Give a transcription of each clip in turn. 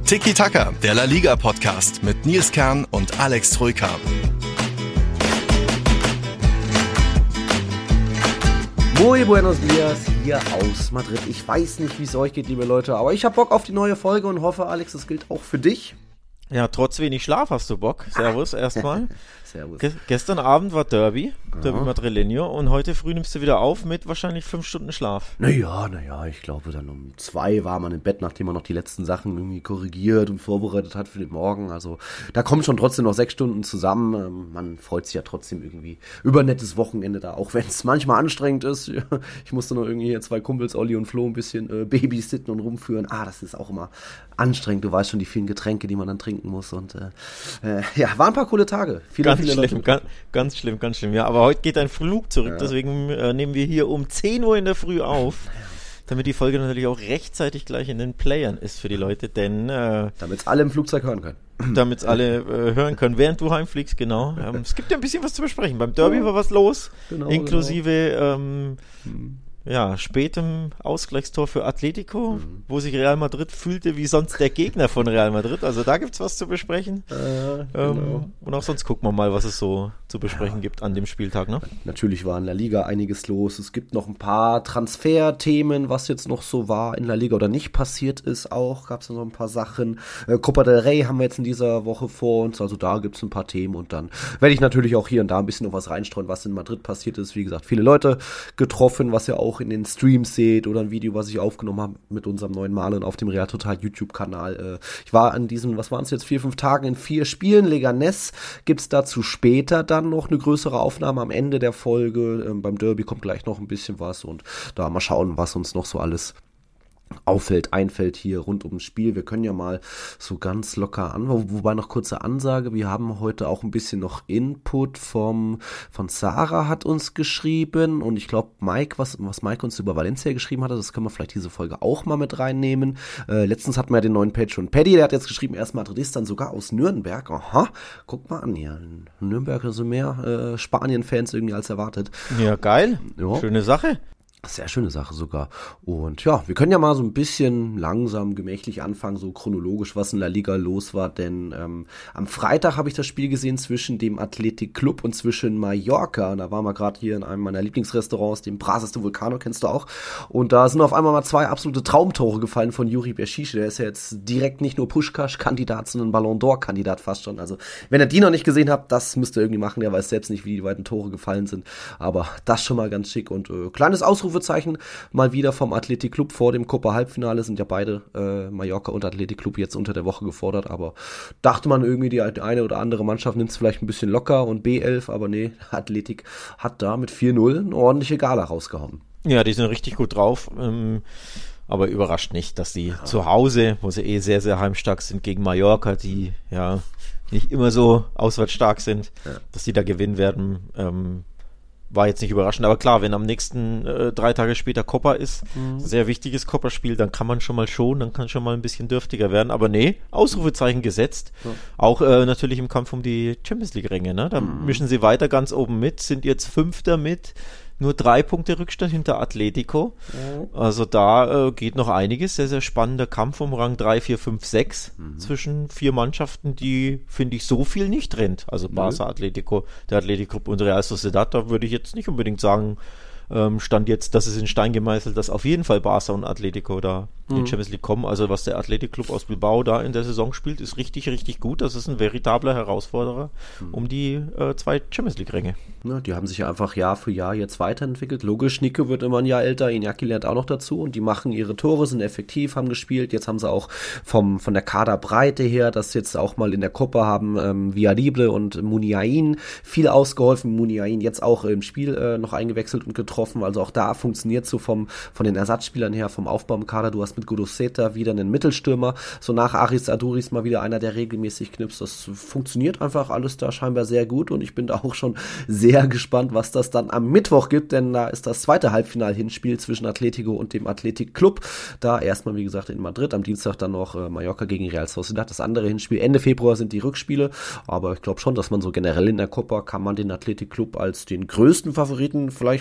Tiki Taka, der La Liga Podcast mit Nils Kern und Alex Troika. Muy buenos dias, hier aus Madrid. Ich weiß nicht, wie es euch geht, liebe Leute, aber ich habe Bock auf die neue Folge und hoffe, Alex, das gilt auch für dich. Ja, trotz wenig Schlaf hast du Bock. Servus erstmal. Servus. Gestern Abend war Derby Madrileño, und heute früh nimmst du wieder auf mit wahrscheinlich 5 Stunden Schlaf. Naja, ich glaube dann um 2 war man im Bett, nachdem man noch die letzten Sachen irgendwie korrigiert und vorbereitet hat für den Morgen. Also da kommen schon trotzdem noch 6 Stunden zusammen. Man freut sich ja trotzdem irgendwie über ein nettes Wochenende da, auch wenn es manchmal anstrengend ist. Ich musste noch irgendwie hier 2 Kumpels, Olli und Flo, ein bisschen babysitten und rumführen. Das ist auch immer anstrengend. Du weißt schon, die vielen Getränke, die man dann trinken muss. Und waren ein paar coole Tage. Viele schlimm, ganz schlimm. Ja, aber heute geht ein Flug zurück, deswegen nehmen wir hier um 10 Uhr in der Früh auf, damit die Folge natürlich auch rechtzeitig gleich in den Playern ist für die Leute, denn damit es alle im Flugzeug hören können. Damit es alle hören können, während du heimfliegst, genau. Es gibt ja ein bisschen was zu besprechen. Beim Derby war was los, inklusive spätem Ausgleichstor für Atletico, wo sich Real Madrid fühlte wie sonst der Gegner von Real Madrid. Also da gibt's was zu besprechen. Genau. Und auch sonst gucken wir mal, was es so zu besprechen gibt an dem Spieltag. Ne? Natürlich war in La Liga einiges los. Es gibt noch ein paar Transferthemen, was jetzt noch so war in La Liga oder nicht passiert ist auch. Gab es noch ein paar Sachen. Copa del Rey haben wir jetzt in dieser Woche vor uns. Also da gibt's ein paar Themen. Und dann werde ich natürlich auch hier und da ein bisschen noch was reinstreuen, was in Madrid passiert ist. Wie gesagt, viele Leute getroffen, was ja auch in den Streams seht, oder ein Video, was ich aufgenommen habe mit unserem neuen Marlon auf dem Real Total YouTube-Kanal. Ich war an diesen, was waren es jetzt, 4-5 Tagen in 4 Spielen. Leganés gibt's dazu später dann noch eine größere Aufnahme am Ende der Folge. Beim Derby kommt gleich noch ein bisschen was, und da mal schauen, was uns noch so alles einfällt hier rund ums Spiel. Wir können ja mal so ganz locker wobei noch kurze Ansage, wir haben heute auch ein bisschen noch Input von Sarah hat uns geschrieben, und ich glaube Mike, was Mike uns über Valencia geschrieben hat, das können wir vielleicht diese Folge auch mal mit reinnehmen. Letztens hatten wir ja den neuen Patreon Paddy, der hat jetzt geschrieben, erst Madridist, dann sogar aus Nürnberg. Aha, guck mal an hier, in Nürnberg so mehr Spanien-Fans irgendwie als erwartet. Ja, geil, ja. Schöne Sache. Sehr schöne Sache sogar. Und ja, wir können ja mal so ein bisschen langsam, gemächlich anfangen, so chronologisch, was in La Liga los war, denn am Freitag habe ich das Spiel gesehen zwischen dem Athletic Club und zwischen Mallorca, und da waren wir gerade hier in einem meiner Lieblingsrestaurants, dem Brasas de Vulcano, kennst du auch, und da sind auf einmal mal 2 absolute Traumtore gefallen von Yuri Berchiche, der ist ja jetzt direkt nicht nur Puskás-Kandidat, sondern Ballon d'Or-Kandidat fast schon, also wenn ihr die noch nicht gesehen habt, das müsst ihr irgendwie machen, der weiß selbst nicht, wie die beiden Tore gefallen sind, aber das schon mal ganz schick, und kleines Ausrufezeichen mal wieder vom Athletic Club vor dem Copa-Halbfinale, sind ja beide Mallorca und Athletic Club jetzt unter der Woche gefordert, aber dachte man irgendwie, die eine oder andere Mannschaft nimmt es vielleicht ein bisschen locker und B11, aber nee, Athletic hat da mit 4-0 eine ordentliche Gala rausgehauen. Ja, die sind richtig gut drauf, aber überrascht nicht, dass die zu Hause, wo sie sehr, sehr heimstark sind gegen Mallorca, die ja nicht immer so auswärts stark sind, dass die da gewinnen werden, war jetzt nicht überraschend, aber klar, wenn am nächsten 3 Tage später Copa ist, sehr wichtiges Copa-Spiel, dann kann schon mal ein bisschen dürftiger werden, aber nee, Ausrufezeichen gesetzt, auch natürlich im Kampf um die Champions-League-Ränge, ne? Da mischen sie weiter ganz oben mit, sind jetzt 5. mit nur 3 Punkte Rückstand hinter Atletico, also da geht noch einiges, sehr, sehr spannender Kampf um Rang 3, 4, 5, 6 zwischen 4 Mannschaften, die, finde ich, so viel nicht trennt, also Barca, Atletico, der Athletic Club und Real Sociedad, da würde ich jetzt nicht unbedingt sagen, stand jetzt, das ist in Stein gemeißelt, dass auf jeden Fall Barca und Atletico da in die Champions League kommen. Also was der Athletic Club aus Bilbao da in der Saison spielt, ist richtig, richtig gut. Das ist ein veritabler Herausforderer um die 2 Champions League Ränge. Ja, die haben sich ja einfach Jahr für Jahr jetzt weiterentwickelt. Logisch, Nico wird immer ein Jahr älter, Iñaki lernt auch noch dazu, und die machen ihre Tore, sind effektiv, haben gespielt. Jetzt haben sie auch von der Kaderbreite her, das jetzt auch mal in der Copa haben Villarreal und Muniain viel ausgeholfen. Muniain jetzt auch im Spiel noch eingewechselt und getroffen. Also auch da funktioniert so von den Ersatzspielern her, vom Aufbau im Kader. Du hast mit Gudoseta wieder einen Mittelstürmer, so nach Aris Aduriz mal wieder einer, der regelmäßig knipst. Das funktioniert einfach alles da scheinbar sehr gut, und ich bin da auch schon sehr gespannt, was das dann am Mittwoch gibt, denn da ist das zweite Halbfinal-Hinspiel zwischen Atletico und dem Athletic Club. Da erstmal, wie gesagt, in Madrid, am Dienstag dann noch Mallorca gegen Real Sociedad. Das andere Hinspiel Ende Februar sind die Rückspiele, aber ich glaube schon, dass man so generell in der Copa kann man den Athletic Club als den größten Favoriten vielleicht bezeichnen,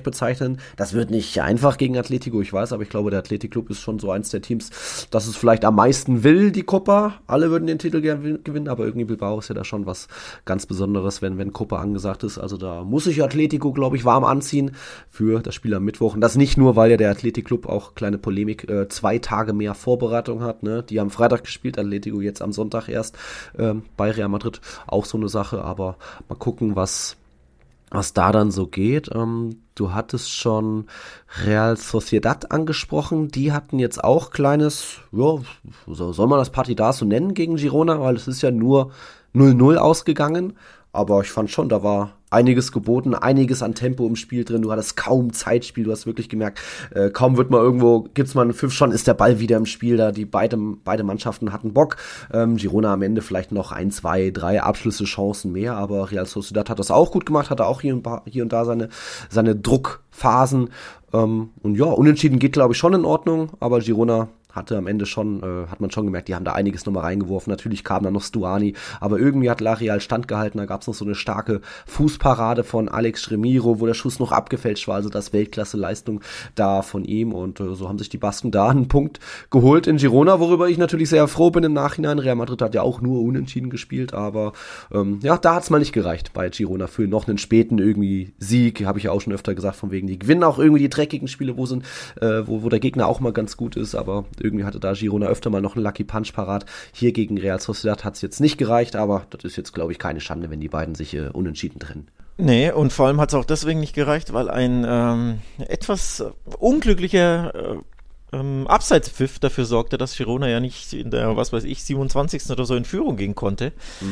halten. Das wird nicht einfach gegen Atletico, ich weiß, aber ich glaube, der Athletic Club ist schon so eins der Teams, das es vielleicht am meisten will, die Copa. Alle würden den Titel gerne gewinnen, aber irgendwie Bilbao ist ja da schon was ganz Besonderes, wenn Copa angesagt ist. Also da muss sich Atletico, glaube ich, warm anziehen für das Spiel am Mittwoch. Und das nicht nur, weil ja der Athletic Club, auch kleine Polemik, 2 Tage mehr Vorbereitung hat. Ne? Die haben Freitag gespielt, Atletico jetzt am Sonntag erst bei Real Madrid. Auch so eine Sache, aber mal gucken, was da dann so geht. Du hattest schon Real Sociedad angesprochen. Die hatten jetzt auch kleines, ja, soll man das Partidazo nennen gegen Girona, weil es ist ja nur 0-0 ausgegangen. Aber ich fand schon, da war einiges geboten, einiges an Tempo im Spiel drin. Du hattest kaum Zeitspiel, du hast wirklich gemerkt, kaum wird mal irgendwo, gibt's mal einen Pfiff, schon ist der Ball wieder im Spiel da. Beide Mannschaften hatten Bock. Girona am Ende vielleicht noch 1, 2, 3 Abschlüsse, Chancen mehr, aber Real Sociedad hat das auch gut gemacht, hatte auch hier und da seine Druckphasen. Und ja, unentschieden geht, glaube ich, schon in Ordnung, aber Girona hatte am Ende schon, hat man schon gemerkt, die haben da einiges nochmal reingeworfen. Natürlich kam dann noch Stuani, aber irgendwie hat La Real standgehalten. Da gab es noch so eine starke Fußparade von Alex Remiro, wo der Schuss noch abgefälscht war. Also das Weltklasse-Leistung da von ihm. Und so haben sich die Basken da einen Punkt geholt in Girona, worüber ich natürlich sehr froh bin im Nachhinein. Real Madrid hat ja auch nur unentschieden gespielt, aber ja, da hat es mal nicht gereicht bei Girona für noch einen späten irgendwie Sieg. Habe ich ja auch schon öfter gesagt, von wegen, die gewinnen auch irgendwie die dreckigen Spiele, wo der Gegner auch mal ganz gut ist, aber irgendwie hatte da Girona öfter mal noch einen Lucky Punch parat. Hier gegen Real Sociedad hat es jetzt nicht gereicht, aber das ist jetzt, glaube ich, keine Schande, wenn die beiden sich unentschieden trennen. Nee, und vor allem hat es auch deswegen nicht gereicht, weil ein etwas unglücklicher Abseitspfiff dafür sorgte, dass Girona ja nicht in der, 27. oder so in Führung gehen konnte.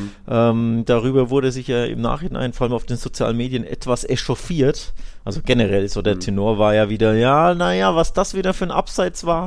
Darüber wurde sich ja im Nachhinein, vor allem auf den sozialen Medien, etwas echauffiert. Also generell, so der Tenor war ja wieder, was das wieder für ein Abseits war.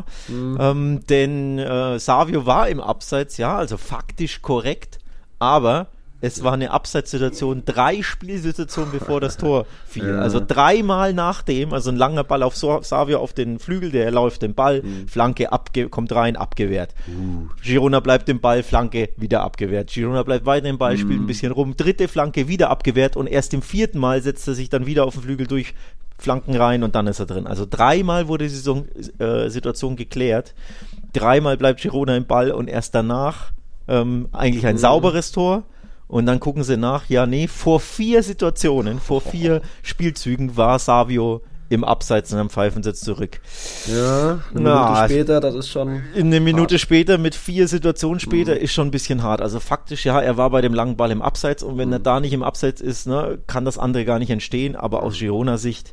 Denn Savio war im Abseits, ja, also faktisch korrekt, aber es war eine Abseitssituation, 3 Spielsituationen bevor das Tor fiel. Ja. Also 3-mal nachdem, also ein langer Ball auf Savio auf den Flügel, der läuft den Ball, Flanke kommt rein, abgewehrt. Girona bleibt im Ball, Flanke wieder abgewehrt. Girona bleibt weiter im Ball, spielt ein bisschen rum, 3. Flanke wieder abgewehrt und erst im 4. Mal setzt er sich dann wieder auf den Flügel durch, Flanken rein und dann ist er drin. Also 3-mal wurde die Situation geklärt. 3-mal bleibt Girona im Ball und erst danach eigentlich ein sauberes Tor. Und dann gucken sie nach, vor 4 Situationen, vor 4 Spielzügen war Savio im Abseits und am Pfeifen setzt zurück. Ja, eine Minute später, das ist schon eine Minute später mit 4 Situationen später ist schon ein bisschen hart. Also faktisch, ja, er war bei dem langen Ball im Abseits und wenn er da nicht im Abseits ist, kann das andere gar nicht entstehen, aber aus Girona-Sicht,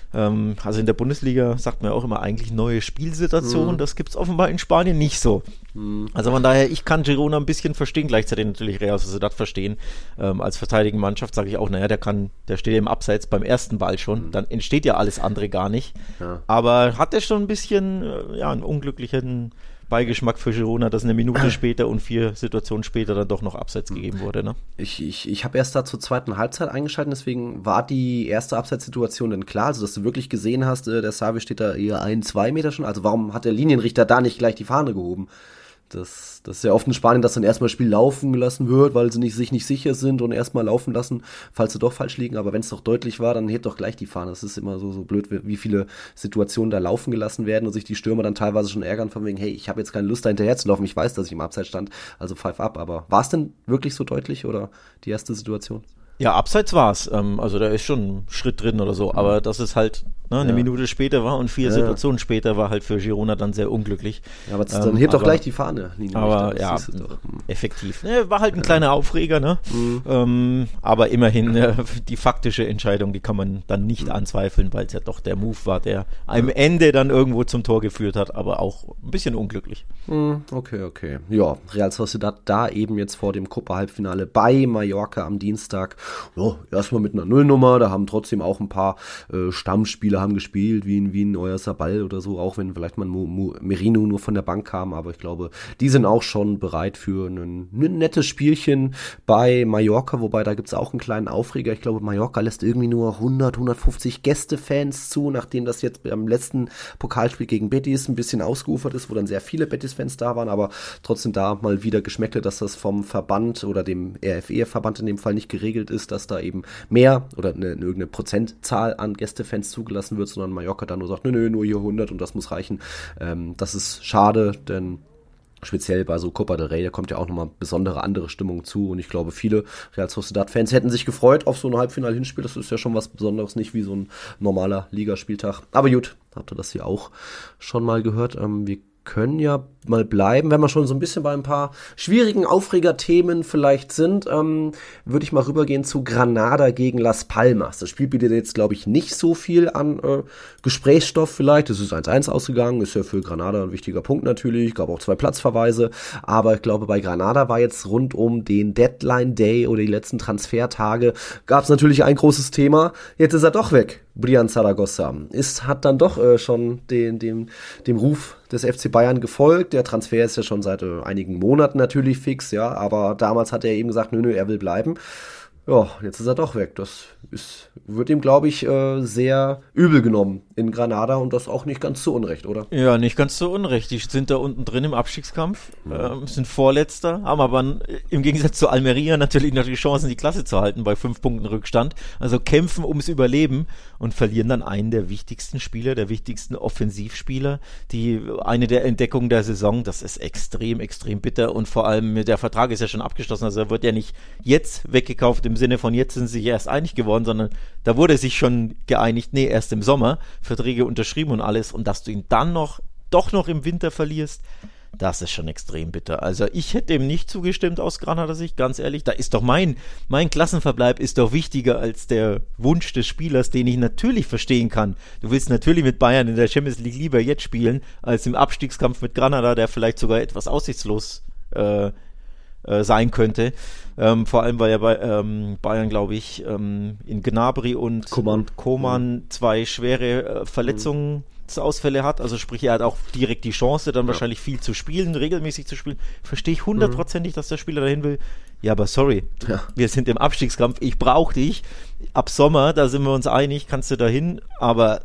also in der Bundesliga sagt man ja auch immer eigentlich neue Spielsituationen, das gibt's offenbar in Spanien nicht so. Also von daher, ich kann Girona ein bisschen verstehen, gleichzeitig natürlich Real Sociedad verstehen. Als verteidigende Mannschaft sage ich auch, der steht im Abseits beim ersten Ball schon, dann entsteht ja alles andere gar nicht. Ja. Aber hat er schon ein bisschen einen unglücklichen Beigeschmack für Girona, dass eine Minute später und 4 Situationen später dann doch noch Abseits gegeben wurde. Ne? Ich habe erst da zur zweiten Halbzeit eingeschaltet, deswegen war die erste Abseitssituation dann klar, also dass du wirklich gesehen hast, der Savio steht da eher 1-2 Meter schon, also warum hat der Linienrichter da nicht gleich die Fahne gehoben? Das ist ja oft in Spanien, dass dann erstmal das Spiel laufen gelassen wird, weil sie sich nicht sicher sind und erstmal laufen lassen, falls sie doch falsch liegen. Aber wenn es doch deutlich war, dann hebt doch gleich die Fahne. Das ist immer so blöd, wie viele Situationen da laufen gelassen werden und sich die Stürmer dann teilweise schon ärgern von wegen, hey, ich habe jetzt keine Lust da hinterher zu laufen, ich weiß, dass ich im Abseits stand, also pfeif ab. Aber war es denn wirklich so deutlich oder die erste Situation? Ja, Abseits war es. Also da ist schon ein Schritt drin oder so. Aber dass es halt eine Minute später war und 4 Situationen später war halt für Girona dann sehr unglücklich. Ja, aber dann hebt doch gleich die Fahne. Aber ja, effektiv. War halt ein kleiner Aufreger, ne? Aber immerhin die faktische Entscheidung, die kann man dann nicht anzweifeln, weil es ja doch der Move war, der am Ende dann irgendwo zum Tor geführt hat, aber auch ein bisschen unglücklich. Okay. Ja, Real Sociedad da eben jetzt vor dem Copa-Halbfinale bei Mallorca am Dienstag. Ja, erstmal mit einer Nullnummer, da haben trotzdem auch ein paar Stammspieler haben gespielt, wie ein Oyarzabal oder so, auch wenn vielleicht mal Merino nur von der Bank kam, aber ich glaube, die sind auch schon bereit für ein nettes Spielchen bei Mallorca, wobei da gibt's auch einen kleinen Aufreger. Ich glaube, Mallorca lässt irgendwie nur 150 Gästefans zu, nachdem das jetzt beim letzten Pokalspiel gegen Betis ein bisschen ausgeufert ist, wo dann sehr viele Betis-Fans da waren, aber trotzdem da mal wieder geschmeckte, dass das vom Verband oder dem RFE-Verband in dem Fall nicht geregelt ist, dass da eben mehr oder irgendeine Prozentzahl an Gästefans zugelassen gemessen wird, sondern Mallorca dann nur sagt, nö, nur hier 100 und das muss reichen. Das ist schade, denn speziell bei so Copa del Rey, da kommt ja auch nochmal besondere andere Stimmung zu und ich glaube, viele Real Sociedad-Fans hätten sich gefreut auf so ein Halbfinal-Hinspiel, das ist ja schon was Besonderes, nicht wie so ein normaler Ligaspieltag. Aber gut, habt ihr das hier auch schon mal gehört? Wir können ja mal bleiben, wenn wir schon so ein bisschen bei ein paar schwierigen Aufregerthemen vielleicht sind, würde ich mal rübergehen zu Granada gegen Las Palmas. Das Spiel bietet jetzt, glaube ich, nicht so viel an Gesprächsstoff vielleicht. Es ist 1-1 ausgegangen, ist ja für Granada ein wichtiger Punkt natürlich, gab auch 2 Platzverweise, aber ich glaube, bei Granada war jetzt rund um den Deadline Day oder die letzten Transfertage, gab es natürlich ein großes Thema. Jetzt ist er doch weg, Brian Zaragoza. Hat dann doch schon dem Ruf des FC Bayern gefolgt. Der Transfer ist ja schon seit einigen Monaten natürlich fix, ja, aber damals hat er eben gesagt, nö, er will bleiben. Ja, jetzt ist er doch weg. Das wird ihm, glaube ich, sehr übel genommen in Granada und das auch nicht ganz zu Unrecht, oder? Ja, nicht ganz zu Unrecht. Die sind da unten drin im Abstiegskampf, sind Vorletzter, haben aber im Gegensatz zu Almeria natürlich noch die Chancen, die Klasse zu halten bei 5 Punkten Rückstand. Also kämpfen ums Überleben und verlieren dann einen der wichtigsten Spieler, der wichtigsten Offensivspieler. Eine der Entdeckungen der Saison, das ist extrem, extrem bitter und vor allem der Vertrag ist ja schon abgeschlossen, also er wird ja nicht jetzt weggekauft im Sinne von jetzt sind sie sich erst einig geworden, sondern da wurde sich schon geeinigt, erst im Sommer, Verträge unterschrieben und alles und dass du ihn dann doch noch im Winter verlierst, das ist schon extrem bitter. Also ich hätte dem nicht zugestimmt aus Granada-Sicht, ganz ehrlich, da ist doch mein Klassenverbleib ist doch wichtiger als der Wunsch des Spielers, den ich natürlich verstehen kann. Du willst natürlich mit Bayern in der Champions League lieber jetzt spielen, als im Abstiegskampf mit Granada, der vielleicht sogar etwas aussichtslos sein könnte. Vor allem, weil ja bei Bayern, glaube ich, in Gnabry und Coman 2 schwere Verletzungsausfälle hat. Also sprich, er hat auch direkt die Chance, dann wahrscheinlich viel zu spielen, regelmäßig zu spielen. Verstehe ich 100%, dass der Spieler dahin will. Ja, aber sorry, wir sind im Abstiegskampf, ich brauche dich. Ab Sommer, da sind wir uns einig, kannst du dahin, aber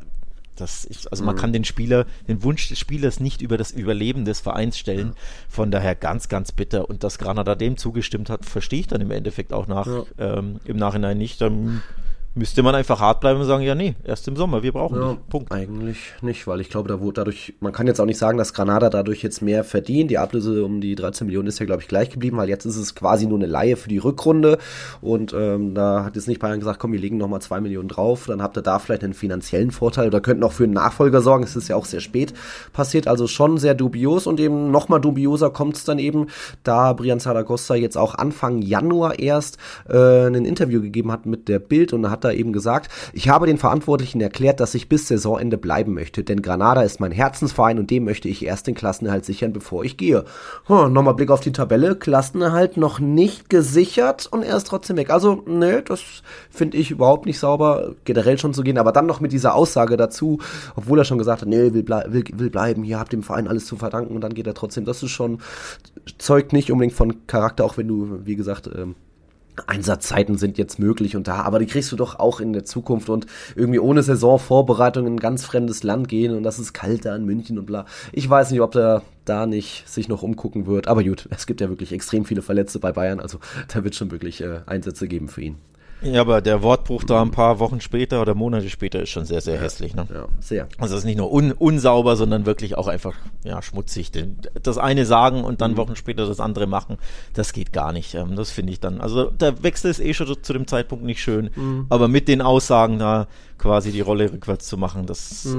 man kann den Wunsch des Spielers nicht über das Überleben des Vereins stellen. Von daher ganz, ganz bitter. Und dass Granada dem zugestimmt hat, verstehe ich dann im Endeffekt auch im Nachhinein nicht. Dann müsste man einfach hart bleiben und sagen, ja erst im Sommer, wir brauchen dich. Punkt. Eigentlich nicht, weil ich glaube, da wurde dadurch, man kann jetzt auch nicht sagen, dass Granada dadurch jetzt mehr verdient. Die Ablöse um die 13 Millionen ist ja, glaube ich, gleich geblieben, weil jetzt ist es quasi nur eine Leihe für die Rückrunde und da hat jetzt nicht Bayern gesagt, komm, wir legen nochmal 2 Millionen drauf, dann habt ihr da vielleicht einen finanziellen Vorteil oder könnten auch für einen Nachfolger sorgen. Es ist ja auch sehr spät passiert, also schon sehr dubios und eben nochmal dubioser kommt es dann eben, da Brian Zaragoza jetzt auch Anfang Januar erst ein Interview gegeben hat mit der Bild und da hat er eben gesagt, ich habe den Verantwortlichen erklärt, dass ich bis Saisonende bleiben möchte, denn Granada ist mein Herzensverein und dem möchte ich erst den Klassenerhalt sichern, bevor ich gehe. Nochmal Blick auf die Tabelle, Klassenerhalt noch nicht gesichert und er ist trotzdem weg. Also, das finde ich überhaupt nicht sauber, generell schon zu gehen, aber dann noch mit dieser Aussage dazu, obwohl er schon gesagt hat, will bleiben, hier habt dem Verein alles zu verdanken und dann geht er trotzdem. Das ist schon, zeugt nicht unbedingt von Charakter, auch wenn du, wie gesagt, Einsatzzeiten sind jetzt möglich und aber die kriegst du doch auch in der Zukunft und irgendwie ohne Saisonvorbereitung in ein ganz fremdes Land gehen und das ist kalt da in München und bla. Ich weiß nicht, ob der da nicht sich noch umgucken wird, aber gut, es gibt ja wirklich extrem viele Verletzte bei Bayern, also da wird schon wirklich Einsätze geben für ihn. Ja, aber der Wortbruch da ein paar Wochen später oder Monate später ist schon sehr, sehr hässlich. Ne? Ja, sehr. Also es ist nicht nur unsauber, sondern wirklich auch einfach schmutzig. Das eine sagen und dann Wochen später das andere machen, das geht gar nicht. Das finde ich dann. Also der Wechsel ist schon zu dem Zeitpunkt nicht schön, aber mit den Aussagen da quasi die Rolle rückwärts zu machen, das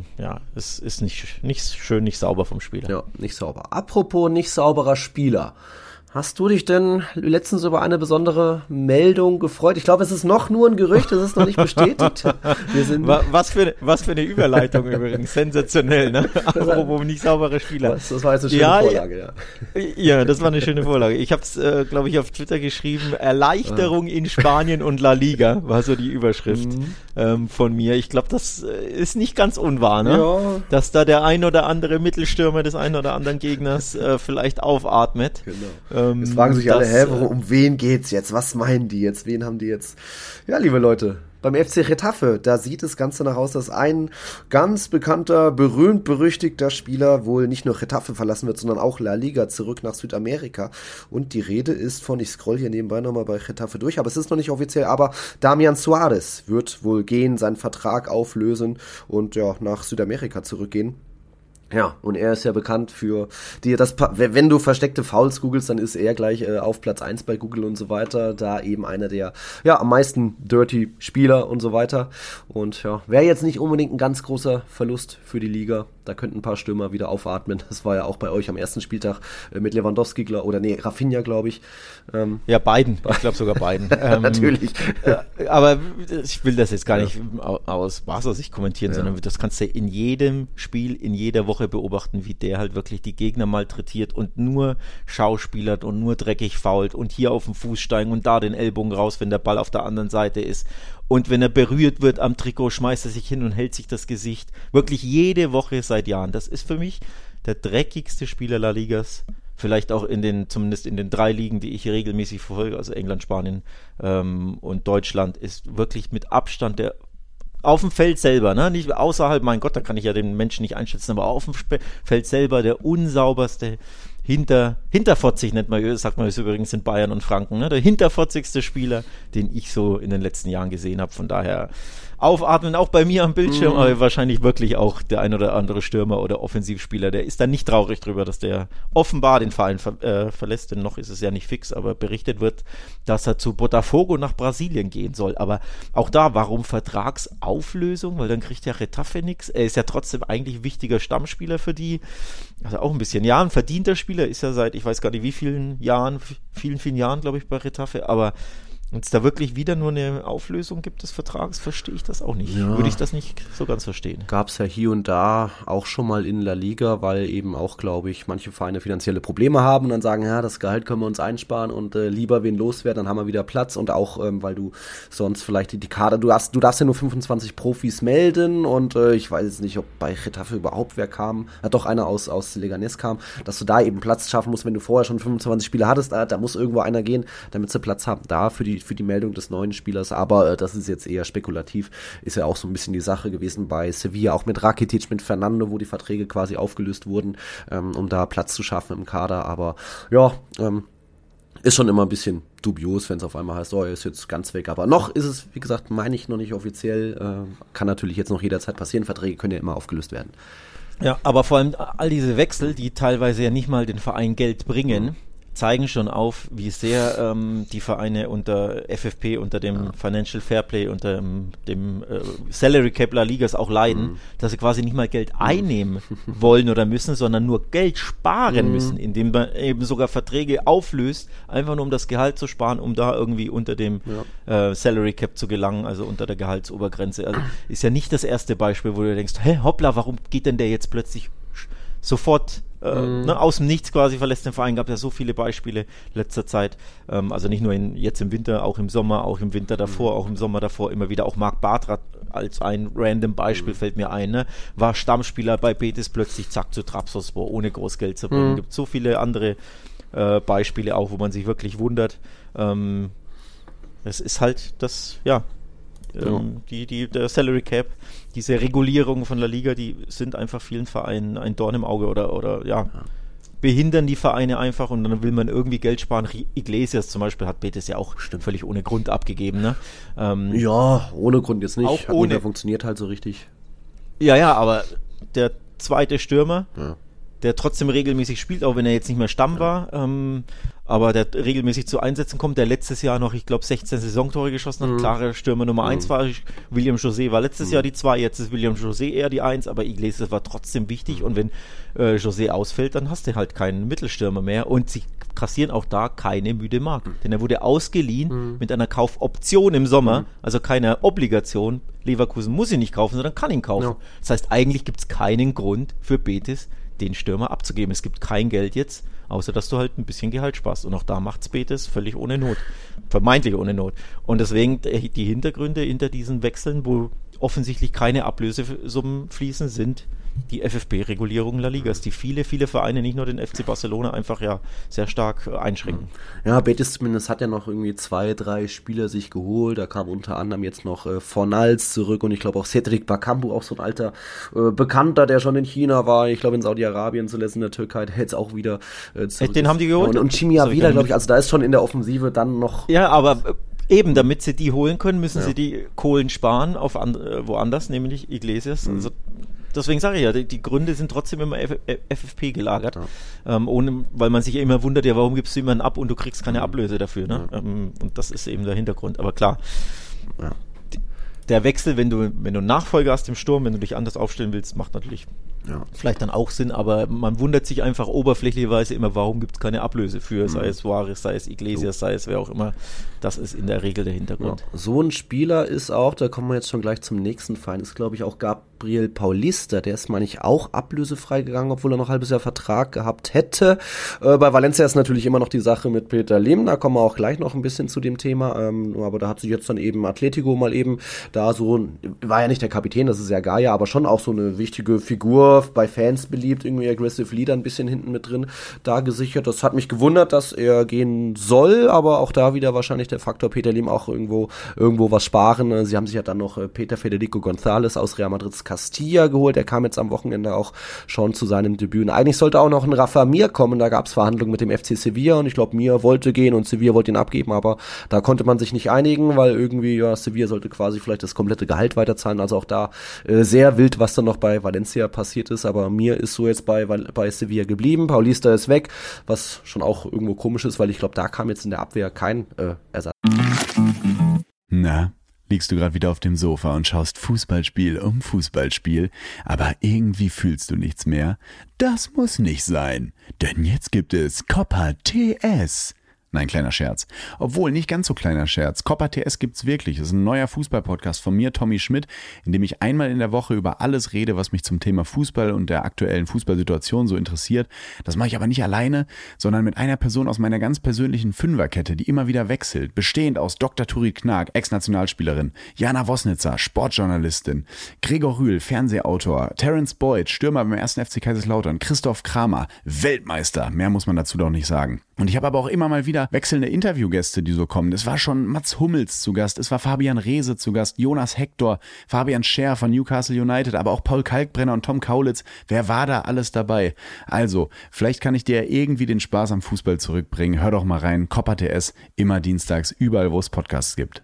es ist nicht schön, nicht sauber vom Spieler. Ja, nicht sauber. Apropos nicht sauberer Spieler. Hast du dich denn letztens über eine besondere Meldung gefreut? Ich glaube, es ist noch nur ein Gerücht, es ist noch nicht bestätigt. Was für eine Überleitung übrigens, sensationell, ne? Apropos nicht saubere Spieler. Das war jetzt eine schöne Vorlage, Ja, das war eine schöne Vorlage. Ich habe es, glaube ich, auf Twitter geschrieben, Erleichterung in Spanien und La Liga, war so die Überschrift von mir. Ich glaube, das ist nicht ganz unwahr, ne? Ja. Dass da der ein oder andere Mittelstürmer des einen oder anderen Gegners vielleicht aufatmet. Genau. Jetzt fragen sich alle, um wen geht's jetzt? Was meinen die jetzt? Wen haben die jetzt? Ja, liebe Leute, beim FC Getafe, da sieht das Ganze nach aus, dass ein ganz bekannter, berühmt-berüchtigter Spieler wohl nicht nur Getafe verlassen wird, sondern auch La Liga zurück nach Südamerika. Und die Rede ist von, ich scroll hier nebenbei nochmal bei Getafe durch, aber es ist noch nicht offiziell, aber Damian Suarez wird wohl gehen, seinen Vertrag auflösen und ja, nach Südamerika zurückgehen. Ja, und er ist ja bekannt für wenn du versteckte Fouls googelst, dann ist er gleich auf Platz 1 bei Google und so weiter, da eben einer der am meisten dirty Spieler und so weiter. Und ja, wäre jetzt nicht unbedingt ein ganz großer Verlust für die Liga. Da könnten ein paar Stürmer wieder aufatmen. Das war ja auch bei euch am ersten Spieltag mit Lewandowski, Rafinha, glaube ich. Ja, beiden. Ich glaube sogar beiden. Natürlich. Aber ich will das jetzt gar nicht aus Barca-Sicht kommentieren, sondern das kannst du in jedem Spiel, in jeder Woche beobachten, wie der halt wirklich die Gegner malträtiert und nur schauspielert und nur dreckig fault und hier auf den Fuß steigen und da den Ellbogen raus, wenn der Ball auf der anderen Seite ist. Und wenn er berührt wird am Trikot, schmeißt er sich hin und hält sich das Gesicht. Wirklich jede Woche seit Jahren. Das ist für mich der dreckigste Spieler La Ligas. Vielleicht auch zumindest in den 3 Ligen, die ich regelmäßig verfolge, also England, Spanien und Deutschland, ist wirklich mit Abstand der auf dem Feld selber, ne? Nicht außerhalb, mein Gott, da kann ich ja den Menschen nicht einschätzen, aber auf dem Feld selber der unsauberste, hinterfotzig sagt man es übrigens in Bayern und Franken, ne? Der hinterfotzigste Spieler, den ich so in den letzten Jahren gesehen habe. Von daher aufatmen, auch bei mir am Bildschirm, aber wahrscheinlich wirklich auch der ein oder andere Stürmer oder Offensivspieler, der ist dann nicht traurig drüber, dass der offenbar den Verein verlässt, denn noch ist es ja nicht fix, aber berichtet wird, dass er zu Botafogo nach Brasilien gehen soll. Aber auch da, warum Vertragsauflösung? Weil dann kriegt ja Getafe nichts. Er ist ja trotzdem eigentlich wichtiger Stammspieler für die, also auch ein bisschen, ja, ein verdienter Spieler ist ja seit, ich weiß gar nicht wie vielen Jahren, vielen Jahren, glaube ich, bei Getafe, aber wenn es da wirklich wieder nur eine Auflösung gibt des Vertrags, verstehe ich das auch nicht. Ja. Würde ich das nicht so ganz verstehen. Gab es ja hier und da auch schon mal in La Liga, weil eben auch, glaube ich, manche Vereine finanzielle Probleme haben und dann sagen, ja, das Gehalt können wir uns einsparen und lieber wen loswerden, dann haben wir wieder Platz und auch, weil du sonst vielleicht die Kader, du darfst ja nur 25 Profis melden und ich weiß jetzt nicht, ob bei Getafe überhaupt wer kam, doch einer aus Leganés kam, dass du da eben Platz schaffen musst, wenn du vorher schon 25 Spieler hattest, da muss irgendwo einer gehen, damit sie Platz haben, da für die Meldung des neuen Spielers, aber das ist jetzt eher spekulativ, ist ja auch so ein bisschen die Sache gewesen bei Sevilla, auch mit Rakitic, mit Fernando, wo die Verträge quasi aufgelöst wurden, um da Platz zu schaffen im Kader, aber ja, ist schon immer ein bisschen dubios, wenn es auf einmal heißt, er ist jetzt ganz weg, aber noch ist es, wie gesagt, meine ich noch nicht offiziell, kann natürlich jetzt noch jederzeit passieren, Verträge können ja immer aufgelöst werden. Ja, aber vor allem all diese Wechsel, die teilweise ja nicht mal den Verein Geld bringen, zeigen schon auf, wie sehr die Vereine unter FFP, unter dem Financial Fairplay, unter dem Salary Cap La Ligas auch leiden, dass sie quasi nicht mal Geld einnehmen wollen oder müssen, sondern nur Geld sparen müssen, indem man eben sogar Verträge auflöst, einfach nur um das Gehalt zu sparen, um da irgendwie unter dem Salary Cap zu gelangen, also unter der Gehaltsobergrenze. Also ist ja nicht das erste Beispiel, wo du denkst, hoppla, warum geht denn der jetzt plötzlich sofort aus dem Nichts quasi verlässt den Verein, gab ja so viele Beispiele letzter Zeit, also nicht nur jetzt im Winter, auch im Sommer, auch im Winter davor, auch im Sommer davor immer wieder, auch Marc Bartra als ein random Beispiel fällt mir ein, ne? War Stammspieler bei Betis, plötzlich zack zu Trabzonspor, ohne groß Geld zu bringen. Gibt so viele andere Beispiele auch, wo man sich wirklich wundert. Es ist halt das, der Salary Cap, diese Regulierung von La Liga, die sind einfach vielen Vereinen ein Dorn im Auge oder behindern die Vereine einfach und dann will man irgendwie Geld sparen. Iglesias zum Beispiel hat Betis ja auch völlig ohne Grund abgegeben. Ne? Ohne Grund jetzt nicht. Auch ohne. Der funktioniert halt so richtig. Ja, aber der zweite Stürmer, der trotzdem regelmäßig spielt, auch wenn er jetzt nicht mehr Stamm war, aber der regelmäßig zu Einsätzen kommt, der letztes Jahr noch, ich glaube, 16 Saisontore geschossen hat, klare Stürmer Nummer 1 war, William José war letztes Jahr die 2, jetzt ist William José eher die 1, aber Iglesias war trotzdem wichtig und wenn José ausfällt, dann hast du halt keinen Mittelstürmer mehr und sie kassieren auch da keine müde Mark, denn er wurde ausgeliehen mit einer Kaufoption im Sommer, also keine Obligation, Leverkusen muss ihn nicht kaufen, sondern kann ihn kaufen. Das heißt, eigentlich gibt es keinen Grund für Betis, den Stürmer abzugeben. Es gibt kein Geld jetzt, außer dass du halt ein bisschen Gehalt sparst. Und auch da macht's Betis völlig ohne Not. Vermeintlich ohne Not. Und deswegen die Hintergründe hinter diesen Wechseln, wo offensichtlich keine Ablösesummen fließen, sind die FFP-Regulierung La Ligas, die viele Vereine, nicht nur den FC Barcelona, einfach ja sehr stark einschränken. Ja, Betis zumindest hat ja noch irgendwie 2, 3 Spieler sich geholt. Da kam unter anderem jetzt noch Fornals zurück und ich glaube auch Cedric Bakambu, auch so ein alter Bekannter, der schon in China war, ich glaube in Saudi-Arabien zuletzt, in der Türkei, der jetzt auch wieder zurück Den ist. haben die geholt? Und Chimia wieder, glaube ich, also da ist schon in der Offensive dann noch... Ja, aber eben, damit sie die holen können, müssen sie die Kohlen sparen auf woanders, nämlich Iglesias. Also deswegen sage ich ja, die Gründe sind trotzdem immer FFP gelagert, weil man sich ja immer wundert, ja, warum gibst du jemanden ab und du kriegst keine Ablöse dafür, ne? Und das ist eben der Hintergrund. Aber klar, der Wechsel, wenn du einen Nachfolger hast im Sturm, wenn du dich anders aufstellen willst, macht natürlich vielleicht dann auch Sinn, aber man wundert sich einfach oberflächlicherweise immer, warum gibt es keine Ablöse für, sei es Suarez, sei es Iglesias, sei es wer auch immer. Das ist in der Regel der Hintergrund. Ja. So ein Spieler ist auch, da kommen wir jetzt schon gleich zum nächsten Verein, ist glaube ich auch Gabriel Paulista, der ist, meine ich, auch ablösefrei gegangen, obwohl er noch ein halbes Jahr Vertrag gehabt hätte. Bei Valencia ist natürlich immer noch die Sache mit Peter Lim, da kommen wir auch gleich noch ein bisschen zu dem Thema, aber da hat sich jetzt dann eben Atletico mal eben da so, war ja nicht der Kapitän, das ist ja Gaia, aber schon auch so eine wichtige Figur, bei Fans beliebt, irgendwie Aggressive Leader ein bisschen hinten mit drin, da gesichert. Das hat mich gewundert, dass er gehen soll, aber auch da wieder wahrscheinlich der Faktor Peter Lim auch irgendwo was sparen. Sie haben sich ja dann noch Peter Federico González aus Real Madrids Castilla geholt, der kam jetzt am Wochenende auch schon zu seinem Debüt. Und eigentlich sollte auch noch ein Rafa Mir kommen, da gab es Verhandlungen mit dem FC Sevilla und ich glaube, Mir wollte gehen und Sevilla wollte ihn abgeben, aber da konnte man sich nicht einigen, weil irgendwie, Sevilla sollte quasi vielleicht das komplette Gehalt weiterzahlen, also auch da sehr wild, was dann noch bei Valencia passiert ist, aber Mir ist so jetzt bei Sevilla geblieben, Paulista ist weg, was schon auch irgendwo komisch ist, weil ich glaube, da kam jetzt in der Abwehr kein Ersatz. Na, liegst du gerade wieder auf dem Sofa und schaust Fußballspiel um Fußballspiel, aber irgendwie fühlst du nichts mehr? Das muss nicht sein, denn jetzt gibt es Copa TS. Nein, kleiner Scherz. Obwohl, nicht ganz so kleiner Scherz. Copa TS gibt's wirklich. Das ist ein neuer Fußball-Podcast von mir, Tommy Schmidt, in dem ich einmal in der Woche über alles rede, was mich zum Thema Fußball und der aktuellen Fußballsituation so interessiert. Das mache ich aber nicht alleine, sondern mit einer Person aus meiner ganz persönlichen Fünferkette, die immer wieder wechselt, bestehend aus Dr. Turit Knag, Ex-Nationalspielerin, Jana Wosnitzer, Sportjournalistin, Gregor Rühl, Fernsehautor, Terence Boyd, Stürmer beim 1. FC Kaiserslautern, Christoph Kramer, Weltmeister, mehr muss man dazu doch nicht sagen. Und ich habe aber auch immer mal wieder wechselnde Interviewgäste, die so kommen. Es war schon Mats Hummels zu Gast, es war Fabian Reese zu Gast, Jonas Hector, Fabian Scher von Newcastle United, aber auch Paul Kalkbrenner und Tom Kaulitz. Wer war da alles dabei? Also, vielleicht kann ich dir irgendwie den Spaß am Fußball zurückbringen. Hör doch mal rein, Copa TS, immer dienstags, überall, wo es Podcasts gibt.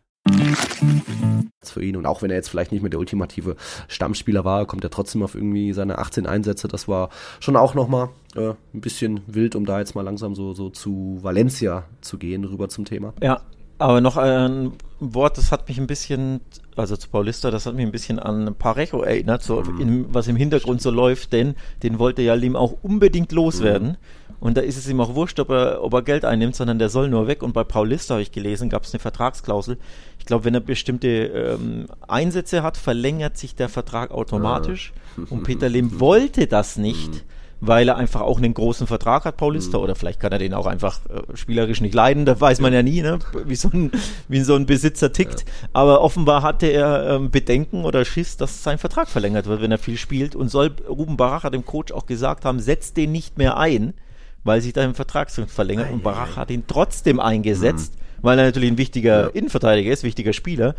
Für ihn und auch wenn er jetzt vielleicht nicht mehr der ultimative Stammspieler war, kommt er trotzdem auf irgendwie seine 18 Einsätze. Das war schon auch nochmal ein bisschen wild, um da jetzt mal langsam so zu Valencia zu gehen, rüber zum Thema. Ja, aber noch ein Wort, das hat mich ein bisschen, also zu Paulista, das hat mich ein bisschen an Parejo erinnert, so was im Hintergrund so läuft, denn den wollte ja Lim auch unbedingt loswerden. Und da ist es ihm auch wurscht, ob er Geld einnimmt, sondern der soll nur weg. Und bei Paulista, habe ich gelesen, gab es eine Vertragsklausel. Ich glaube, wenn er bestimmte Einsätze hat, verlängert sich der Vertrag automatisch. Und Peter Lim wollte das nicht, weil er einfach auch einen großen Vertrag hat, Paulista. Oder vielleicht kann er den auch einfach spielerisch nicht leiden. Da weiß man ja nie, ne? wie so ein Besitzer tickt. Ja. Aber offenbar hatte er Bedenken oder Schiss, dass sein Vertrag verlängert wird, wenn er viel spielt. Und soll Ruben Baraja dem Coach auch gesagt haben, setzt den nicht mehr ein, weil sich da im Vertrag verlängert und Baraja hat ihn trotzdem eingesetzt, weil er natürlich ein wichtiger Innenverteidiger ist, wichtiger Spieler.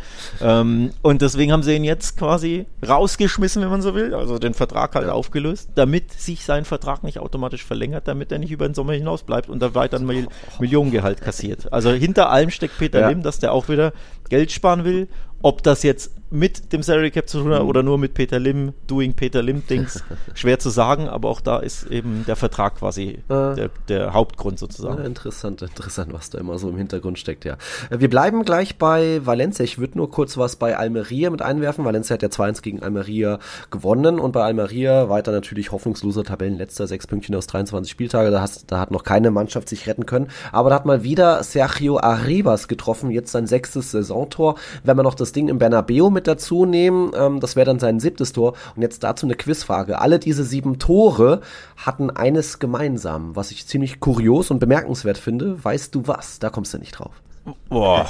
Und deswegen haben sie ihn jetzt quasi rausgeschmissen, wenn man so will, also den Vertrag halt aufgelöst, damit sich sein Vertrag nicht automatisch verlängert, damit er nicht über den Sommer hinaus bleibt und da weiter ein Millionengehalt kassiert. Also hinter allem steckt Peter Lim, dass der auch wieder Geld sparen will. Ob das jetzt mit dem Salary Cap zu tun hat oder nur mit Peter Lim, doing Peter Lim-Dings, schwer zu sagen, aber auch da ist eben der Vertrag quasi der Hauptgrund sozusagen. Ja, interessant, was da immer so im Hintergrund steckt, ja. Wir bleiben gleich bei Valencia. Ich würde nur kurz was bei Almeria mit einwerfen. Valencia hat ja 2-1 gegen Almeria gewonnen und bei Almeria weiter natürlich hoffnungsloser Tabellenletzter, 6 Pünktchen aus 23 Spieltage. Da hat noch keine Mannschaft sich retten können. Aber da hat mal wieder Sergio Arribas getroffen, jetzt sein 6. Saisontor. Wenn man noch das Ding im Bernabeu mit dazu nehmen, das wäre dann sein 7. Tor. Und jetzt dazu eine Quizfrage. Alle diese 7 Tore hatten eines gemeinsam, was ich ziemlich kurios und bemerkenswert finde. Weißt du was? Da kommst du nicht drauf. Boah,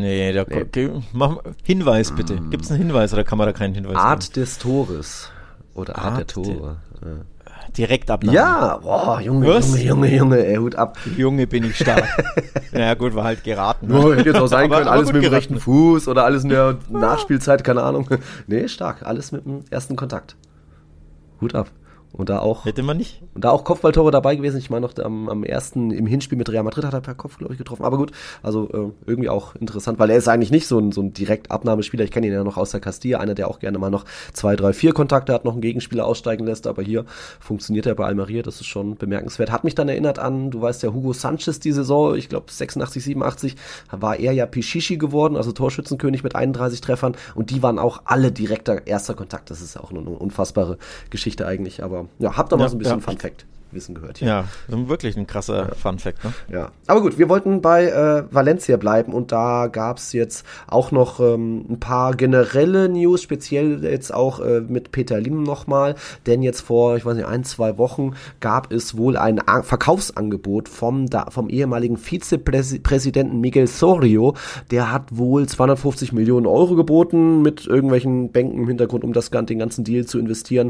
Hinweis bitte. Gibt es einen Hinweis oder kann man da keinen Hinweis Art des Tores. Oder Art der Tore. Direktabnahme. Ja, boah, Junge, ey, Hut ab. Junge, bin ich stark. Ja gut, war halt geraten. Oh, hätte jetzt auch sein können, alles mit dem geraten. rechten Fuß oder alles in der Nachspielzeit, keine Ahnung. Nee, stark, alles mit dem ersten Kontakt. Hut ab. Und da auch Kopfballtore dabei gewesen. Ich meine noch am ersten im Hinspiel mit Real Madrid hat er per Kopf, glaube ich, getroffen. Aber gut, also irgendwie auch interessant, weil er ist eigentlich nicht so ein Direktabnahmespieler. Ich kenne ihn ja noch aus der Castilla, einer, der auch gerne mal noch 2, 3, 4 Kontakte hat, noch einen Gegenspieler aussteigen lässt. Aber hier funktioniert er bei Almeria, das ist schon bemerkenswert. Hat mich dann erinnert an, du weißt ja, Hugo Sanchez die Saison, ich glaube 86, 87, war er ja Pichichi geworden, also Torschützenkönig mit 31 Treffern. Und die waren auch alle direkter erster Kontakt. Das ist auch eine unfassbare Geschichte eigentlich, aber ja, habt doch mal so ein bisschen Fun-Fact-Wissen gehört hier. Ja, wirklich ein krasser Fun-Fact, ne? Ja, aber gut, wir wollten bei Valencia bleiben und da gab's jetzt auch noch ein paar generelle News, speziell jetzt auch mit Peter Lim nochmal, denn jetzt vor, ich weiß nicht, 1-2 Wochen gab es wohl ein Verkaufsangebot vom ehemaligen Vizepräsidenten Miguel Sorio, der hat wohl 250 Millionen Euro geboten mit irgendwelchen Bänken im Hintergrund, um den ganzen Deal zu investieren,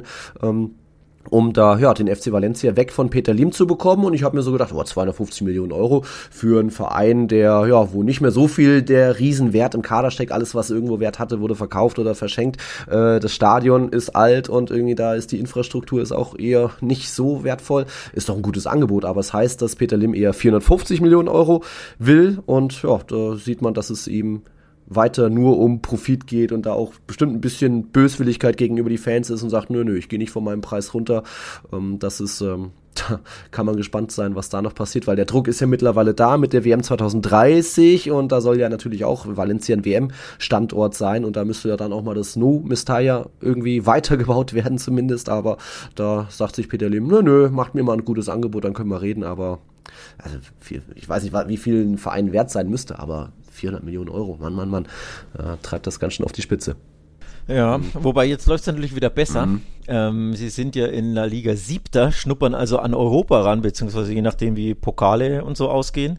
um da den FC Valencia weg von Peter Lim zu bekommen. Und ich habe mir so gedacht, 250 Millionen Euro für einen Verein, der wo nicht mehr so viel der Riesenwert im Kader steckt. Alles, was irgendwo Wert hatte, wurde verkauft oder verschenkt. Das Stadion ist alt und irgendwie da ist die Infrastruktur ist auch eher nicht so wertvoll. Ist doch ein gutes Angebot, aber es heißt, dass Peter Lim eher 450 Millionen Euro will. Und da sieht man, dass es ihm weiter nur um Profit geht und da auch bestimmt ein bisschen Böswilligkeit gegenüber die Fans ist und sagt, nö, ich gehe nicht von meinem Preis runter. Das ist, da kann man gespannt sein, was da noch passiert, weil der Druck ist ja mittlerweile da mit der WM 2030 und da soll ja natürlich auch Valencia ein WM-Standort sein und da müsste ja dann auch mal das Nou Mestalla irgendwie weitergebaut werden zumindest, aber da sagt sich Peter Lim, nö, macht mir mal ein gutes Angebot, dann können wir reden, aber also ich weiß nicht, wie viel ein Verein wert sein müsste, aber 400 Millionen Euro, Mann, treibt das ganz schön auf die Spitze. Ja, wobei jetzt läuft es natürlich wieder besser. Sie sind ja in La Liga 7., schnuppern also an Europa ran, beziehungsweise je nachdem wie Pokale und so ausgehen.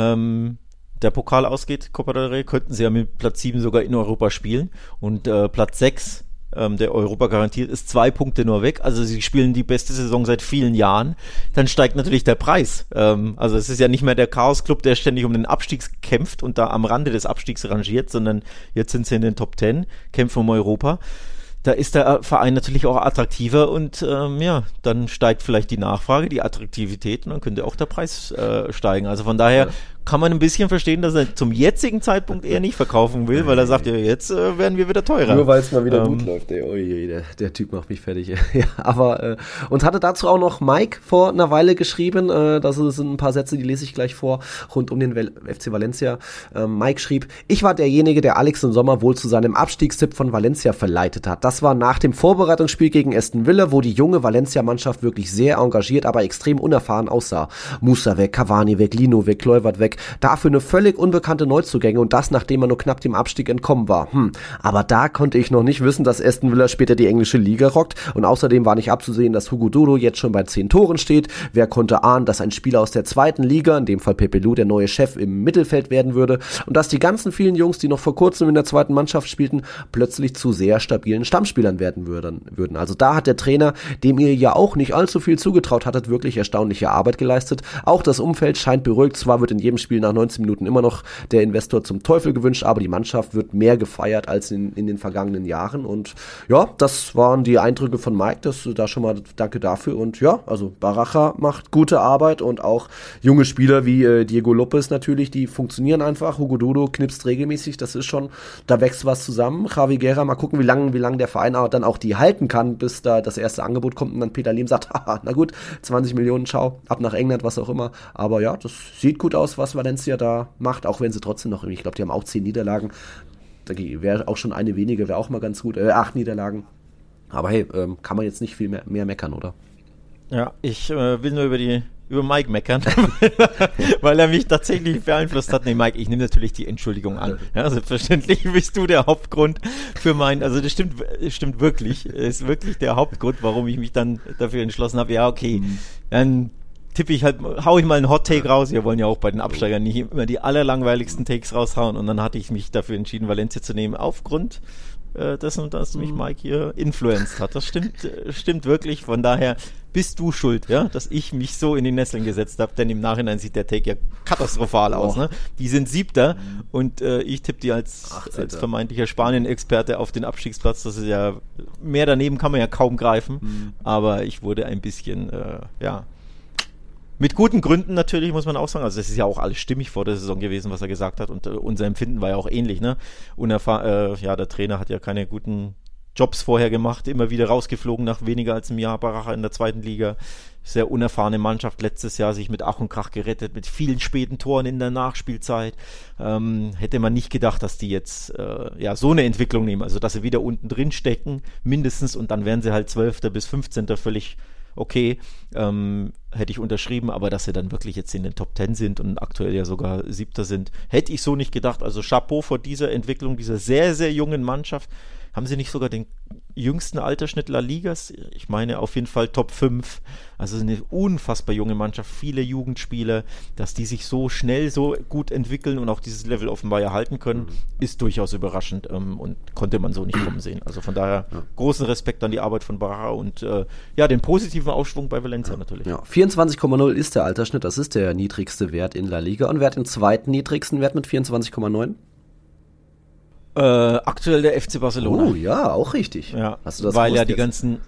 Der Pokal ausgeht, Copa del Rey, könnten sie ja mit Platz 7 sogar in Europa spielen und Platz 6, der Europa garantiert, ist 2 Punkte nur weg, also sie spielen die beste Saison seit vielen Jahren, dann steigt natürlich der Preis. Also es ist ja nicht mehr der Chaos-Club, der ständig um den Abstieg kämpft und da am Rande des Abstiegs rangiert, sondern jetzt sind sie in den Top 10, kämpfen um Europa. Da ist der Verein natürlich auch attraktiver und dann steigt vielleicht die Nachfrage, die Attraktivität und dann könnte auch der Preis steigen. Also von daher kann man ein bisschen verstehen, dass er zum jetzigen Zeitpunkt eher nicht verkaufen will, weil er sagt, jetzt werden wir wieder teurer. Nur weil es mal wieder gut läuft. Ey. Oh je, der Typ macht mich fertig. Ja, aber und hatte dazu auch noch Mike vor einer Weile geschrieben, das sind ein paar Sätze, die lese ich gleich vor, rund um den FC Valencia. Mike schrieb, ich war derjenige, der Alex im Sommer wohl zu seinem Abstiegstipp von Valencia verleitet hat. Das war nach dem Vorbereitungsspiel gegen Aston Villa, wo die junge Valencia-Mannschaft wirklich sehr engagiert, aber extrem unerfahren aussah. Musa weg, Cavani weg, Lino weg, Kluivert weg. Dafür eine völlig unbekannte Neuzugänge und das, nachdem er nur knapp dem Abstieg entkommen war. Aber da konnte ich noch nicht wissen, dass Aston Villa später die englische Liga rockt und außerdem war nicht abzusehen, dass Hugo Duro jetzt schon bei 10 Toren steht. Wer konnte ahnen, dass ein Spieler aus der zweiten Liga, in dem Fall Pepe Lu, der neue Chef im Mittelfeld werden würde und dass die ganzen vielen Jungs, die noch vor kurzem in der zweiten Mannschaft spielten, plötzlich zu sehr stabilen Stammspielern werden würden. Also da hat der Trainer, dem ihr ja auch nicht allzu viel zugetraut hattet, wirklich erstaunliche Arbeit geleistet. Auch das Umfeld scheint beruhigt, zwar wird in jedem Spiel nach 19 Minuten immer noch der Investor zum Teufel gewünscht, aber die Mannschaft wird mehr gefeiert als in den vergangenen Jahren und ja, das waren die Eindrücke von Mike, da schon mal danke dafür und ja, also Baraja macht gute Arbeit und auch junge Spieler wie Diego Lopez natürlich, die funktionieren einfach, Hugo Duro knipst regelmäßig, das ist schon, da wächst was zusammen, Javi Guerra, mal gucken, wie lange der Verein dann auch die halten kann, bis da das erste Angebot kommt und dann Peter Lim sagt, haha, na gut, 20 Millionen, ciao, ab nach England, was auch immer, aber ja, das sieht gut aus, was Valencia da macht, auch wenn sie trotzdem noch, ich glaube, die haben auch 10 Niederlagen, da wäre auch schon eine weniger, wäre auch mal ganz gut, 8 Niederlagen, aber hey, kann man jetzt nicht viel mehr meckern, oder? Ja, ich will nur über Mike meckern, weil er mich tatsächlich beeinflusst hat. Nee, Mike, ich nehme natürlich die Entschuldigung an. Ja, selbstverständlich bist du der Hauptgrund für das stimmt wirklich. Ist wirklich der Hauptgrund, warum ich mich dann dafür entschlossen habe. Ja, okay, dann hau ich mal einen Hot-Take raus. Wir wollen ja auch bei den Absteigern nicht immer die allerlangweiligsten Takes raushauen. Und dann hatte ich mich dafür entschieden, Valencia zu nehmen, aufgrund dessen, dass mich Mike hier influenced hat. Das stimmt wirklich. Von daher bist du schuld, ja, dass ich mich so in die Nesseln gesetzt habe, denn im Nachhinein sieht der Take ja katastrophal aus. Ne? Die sind 7. und ich tippe die als vermeintlicher Spanien-Experte auf den Abstiegsplatz. Das ist ja, mehr daneben kann man ja kaum greifen, aber ich wurde ein bisschen, mit guten Gründen natürlich, muss man auch sagen. Also das ist ja auch alles stimmig vor der Saison gewesen, was er gesagt hat. Und unser Empfinden war ja auch ähnlich. Ne? Der Trainer hat ja keine guten Jobs vorher gemacht, immer wieder rausgeflogen nach weniger als einem Jahr. Baracha in der 2. Liga. Sehr unerfahrene Mannschaft, letztes Jahr sich mit Ach und Krach gerettet, mit vielen späten Toren in der Nachspielzeit. Hätte man nicht gedacht, dass die jetzt so eine Entwicklung nehmen. Also dass sie wieder unten drin stecken, mindestens. Und dann wären sie halt 12. bis 15. völlig okay, hätte ich unterschrieben, aber dass sie dann wirklich jetzt in den Top 10 sind und aktuell ja sogar 7. sind, hätte ich so nicht gedacht. Also Chapeau vor dieser Entwicklung, dieser sehr, sehr jungen Mannschaft. Haben sie nicht sogar den jüngsten Altersschnitt La Ligas? Ich meine auf jeden Fall Top 5. Also eine unfassbar junge Mannschaft, viele Jugendspieler, dass die sich so schnell so gut entwickeln und auch dieses Level offenbar erhalten können, ist durchaus überraschend und konnte man so nicht kommen sehen. Also von daher großen Respekt an die Arbeit von Baraja und den positiven Aufschwung bei Valencia natürlich. Ja, 24,0 ist der Altersschnitt, das ist der niedrigste Wert in La Liga. Und wer hat den zweiten niedrigsten Wert mit 24,9? Aktuell der FC Barcelona. Oh ja, auch richtig. Ja, hast du das weil ja die ganzen,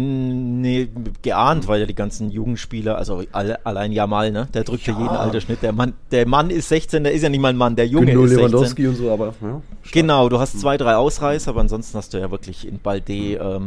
geahnt, weil ja die ganzen Jugendspieler, also allein Jamal, ne, der drückt ja jeden Altersschnitt. Der Mann ist 16, der ist ja nicht mal ein Mann, der Junge ist 16. Lewandowski und so, aber genau, du hast 2, 3 Ausreißer, aber ansonsten hast du ja wirklich in Balde,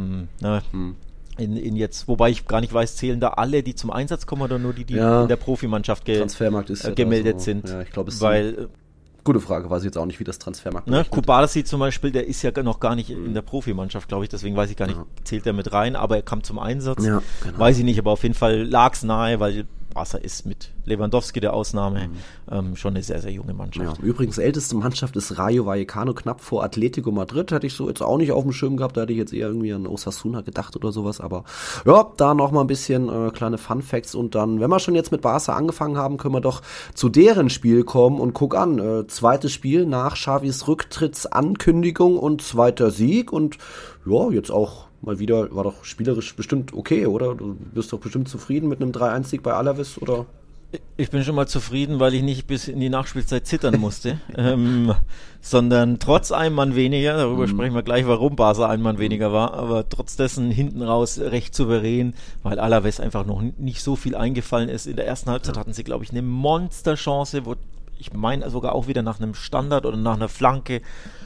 in jetzt, wobei ich gar nicht weiß, zählen da alle, die zum Einsatz kommen oder nur die in der Profimannschaft Transfermarkt ist gemeldet sind. Ja, ich glaube, es weil gute Frage, weiß ich jetzt auch nicht, wie das Transfermarkt ist. Kubalsi zum Beispiel, der ist ja noch gar nicht in der Profimannschaft, glaube ich, deswegen weiß ich gar nicht, zählt er mit rein, aber er kam zum Einsatz. Ja, genau. Weiß ich nicht, aber auf jeden Fall lag es nahe, weil Barca ist mit Lewandowski der Ausnahme schon eine sehr, sehr junge Mannschaft. Ja, übrigens, älteste Mannschaft ist Rayo Vallecano, knapp vor Atletico Madrid, hätte ich so jetzt auch nicht auf dem Schirm gehabt, da hätte ich jetzt eher irgendwie an Osasuna gedacht oder sowas, aber ja, da nochmal ein bisschen kleine Fun-Facts und dann, wenn wir schon jetzt mit Barca angefangen haben, können wir doch zu deren Spiel kommen und guck an, zweites Spiel nach Xavis Rücktrittsankündigung und 2. Sieg und ja, jetzt auch mal wieder, war doch spielerisch bestimmt okay, oder? Du bist doch bestimmt zufrieden mit einem 3-1-Sieg bei Alaves, oder? Ich bin schon mal zufrieden, weil ich nicht bis in die Nachspielzeit zittern musste, sondern trotz einem Mann weniger, darüber sprechen wir gleich, warum Barca ein Mann weniger war, aber trotz dessen hinten raus recht souverän, weil Alaves einfach noch nicht so viel eingefallen ist. In der ersten Halbzeit hatten sie, glaube ich, eine Monsterchance, wo ich meine sogar auch wieder nach einem Standard oder nach einer Flanke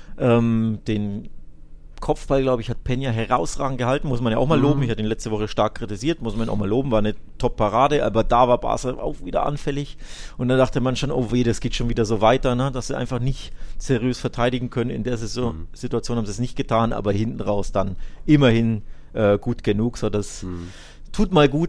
den Kopfball, glaube ich, hat Peña herausragend gehalten, muss man ja auch mal loben. Ich hatte ihn letzte Woche stark kritisiert, muss man auch mal loben, war eine Top-Parade, aber da war Barca auch wieder anfällig und da dachte man schon, oh weh, das geht schon wieder so weiter, ne? Dass sie einfach nicht seriös verteidigen können. In der Situation haben sie es nicht getan, aber hinten raus dann immerhin gut genug, so das tut mal gut,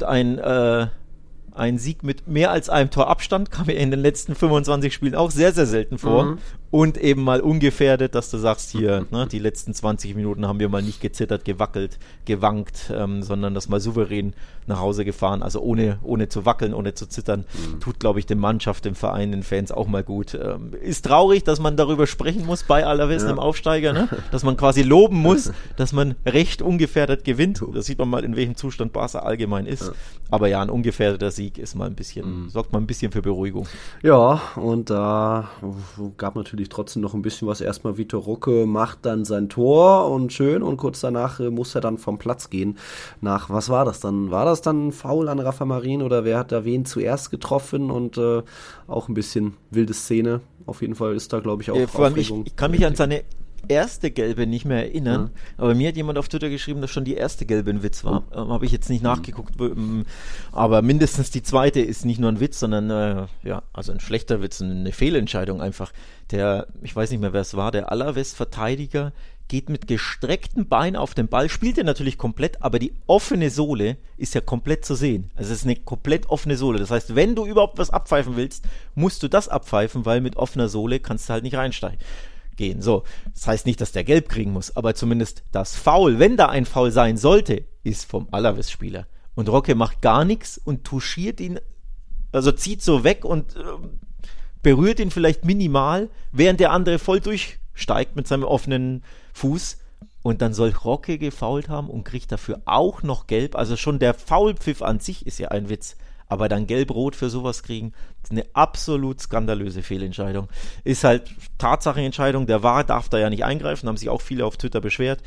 ein Sieg mit mehr als einem Torabstand kam mir in den letzten 25 Spielen auch sehr, sehr selten vor. Und eben mal ungefährdet, dass du sagst, hier, die letzten 20 Minuten haben wir mal nicht gezittert, gewackelt, gewankt, sondern das mal souverän nach Hause gefahren. Also ohne zu wackeln, ohne zu zittern. Tut, glaube ich, der Mannschaft, dem Verein, den Fans auch mal gut. Ist traurig, dass man darüber sprechen muss bei Alaves, einem Aufsteiger, ne? Dass man quasi loben muss, dass man recht ungefährdet gewinnt. Das sieht man mal, in welchem Zustand Barca allgemein ist. Aber ja, ein ungefährdeter Sieg ist mal ein bisschen, sorgt mal ein bisschen für Beruhigung. Ja, und da gab natürlich trotzdem noch ein bisschen was. Erstmal Vitor Roque macht dann sein Tor und schön und kurz danach muss er dann vom Platz gehen. Was war das dann? War das dann ein Foul an Rafa Marin oder wer hat da wen zuerst getroffen und auch ein bisschen wilde Szene. Auf jeden Fall ist da, glaube ich, auch Aufregung. Ich kann mich an seine erste Gelbe nicht mehr erinnern, aber mir hat jemand auf Twitter geschrieben, dass schon die erste Gelbe ein Witz war. Habe ich jetzt nicht nachgeguckt, aber mindestens die zweite ist nicht nur ein Witz, sondern also ein schlechter Witz, eine Fehlentscheidung einfach. Ich weiß nicht mehr, wer es war, der Alaves-Verteidiger geht mit gestrecktem Bein auf den Ball, spielt er natürlich komplett, aber die offene Sohle ist ja komplett zu sehen. Also es ist eine komplett offene Sohle. Das heißt, wenn du überhaupt was abpfeifen willst, musst du das abpfeifen, weil mit offener Sohle kannst du halt nicht reinsteigen. So, das heißt nicht, dass der gelb kriegen muss, aber zumindest das Foul, wenn da ein Foul sein sollte, ist vom Alaves-Spieler. Und Roque macht gar nichts und touchiert ihn, also zieht so weg und berührt ihn vielleicht minimal, während der andere voll durchsteigt mit seinem offenen Fuß und dann soll Roque gefoult haben und kriegt dafür auch noch gelb. Also schon der Foulpfiff an sich ist ja ein Witz. Aber dann gelb-rot für sowas kriegen, ist eine absolut skandalöse Fehlentscheidung. Ist halt Tatsachenentscheidung, der VAR darf da ja nicht eingreifen, haben sich auch viele auf Twitter beschwert.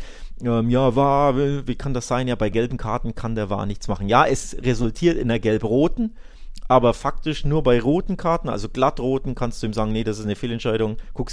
VAR, wie kann das sein? Ja, bei gelben Karten kann der VAR nichts machen. Ja, es resultiert in der gelb-roten, aber faktisch nur bei roten Karten, also glattroten, kannst du ihm sagen, nee, das ist eine Fehlentscheidung,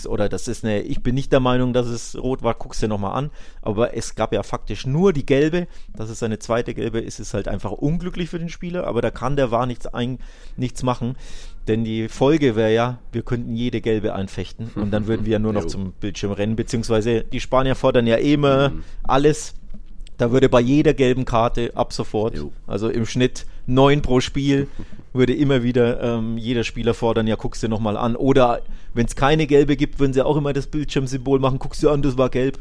ich bin nicht der Meinung, dass es rot war, guckst dir nochmal an, aber es gab ja faktisch nur die gelbe, das ist eine zweite gelbe, ist es halt einfach unglücklich für den Spieler, aber da kann der VAR nichts machen, denn die Folge wäre ja, wir könnten jede gelbe einfechten und dann würden wir ja nur noch zum Bildschirm rennen, beziehungsweise die Spanier fordern ja immer alles. Da würde bei jeder gelben Karte ab sofort, also im Schnitt 9 pro Spiel, würde immer wieder jeder Spieler fordern, ja, guckst du nochmal an. Oder wenn es keine gelbe gibt, würden sie auch immer das Bildschirmsymbol machen, guckst du an, das war gelb.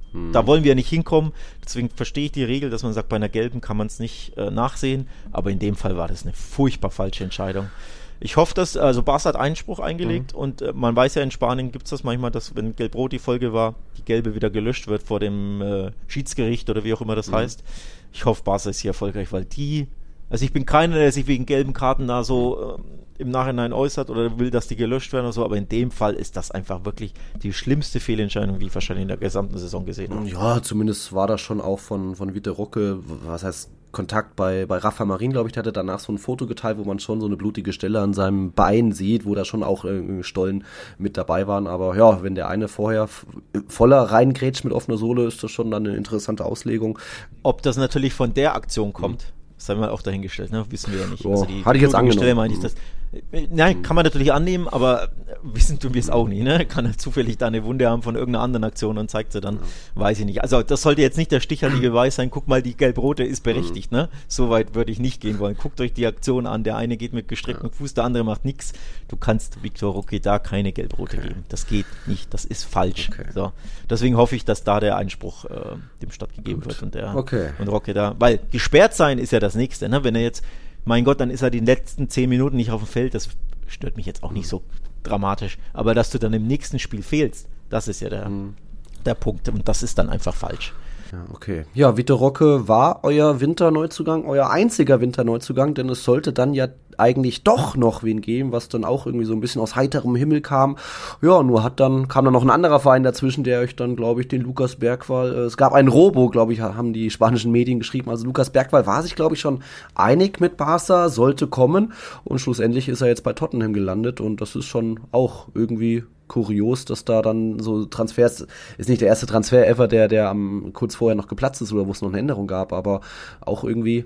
Da wollen wir ja nicht hinkommen. Deswegen verstehe ich die Regel, dass man sagt, bei einer gelben kann man es nicht nachsehen. Aber in dem Fall war das eine furchtbar falsche Entscheidung. Ich hoffe, also Barca hat Einspruch eingelegt und man weiß ja, in Spanien gibt es das manchmal, dass wenn Gelb-Rot die Folge war, die gelbe wieder gelöscht wird vor dem Schiedsgericht oder wie auch immer das heißt. Ich hoffe, Barca ist hier erfolgreich, weil also ich bin keiner, der sich wegen gelben Karten da so im Nachhinein äußert oder will, dass die gelöscht werden oder so, aber in dem Fall ist das einfach wirklich die schlimmste Fehlentscheidung, die ich wahrscheinlich in der gesamten Saison gesehen habe. Ja, zumindest war das schon auch von Vitor Roque, was heißt Kontakt bei Rafa Marin, glaube ich, der hatte danach so ein Foto geteilt, wo man schon so eine blutige Stelle an seinem Bein sieht, wo da schon auch Stollen mit dabei waren, aber ja, wenn der eine vorher voller reingrätscht mit offener Sohle, ist das schon dann eine interessante Auslegung. Ob das natürlich von der Aktion kommt, das haben wir auch dahingestellt, ne? Wissen wir ja nicht. Oh, also die hatte ich jetzt angenommen. Nein, kann man natürlich annehmen, aber wissen tun wir es auch nicht, ne? Kann halt zufällig da eine Wunde haben von irgendeiner anderen Aktion und zeigt sie dann, weiß ich nicht. Also das sollte jetzt nicht der stichhaltige Beweis sein, guck mal, die Gelb-Rote ist berechtigt, ne? So weit würde ich nicht gehen wollen. Guckt euch die Aktion an, der eine geht mit gestrecktem Fuß, der andere macht nichts. Du kannst Vitor Roque da keine Gelb-Rote geben. Das geht nicht, das ist falsch. So. Deswegen hoffe ich, dass da der Einspruch dem stattgegeben wird und Roque da, weil gesperrt sein ist ja das Nächste, ne? Wenn er jetzt, mein Gott, dann ist er die letzten 10 Minuten nicht auf dem Feld, das stört mich jetzt auch nicht so dramatisch, aber dass du dann im nächsten Spiel fehlst, das ist ja der Punkt und das ist dann einfach falsch. Ja, okay. Ja, Vitor Roque war euer Winterneuzugang, euer einziger Winterneuzugang, denn es sollte dann ja eigentlich doch noch wen geben, was dann auch irgendwie so ein bisschen aus heiterem Himmel kam. Ja, nur kam dann noch ein anderer Verein dazwischen, der euch dann, glaube ich, den Lucas Bergvall, es gab einen Robo, glaube ich, haben die spanischen Medien geschrieben. Also Lucas Bergvall war sich, glaube ich, schon einig mit Barca, sollte kommen und schlussendlich ist er jetzt bei Tottenham gelandet und das ist schon auch irgendwie kurios, dass da dann so Transfers, ist nicht der erste Transfer ever, der kurz vorher noch geplatzt ist oder wo es noch eine Änderung gab, aber auch irgendwie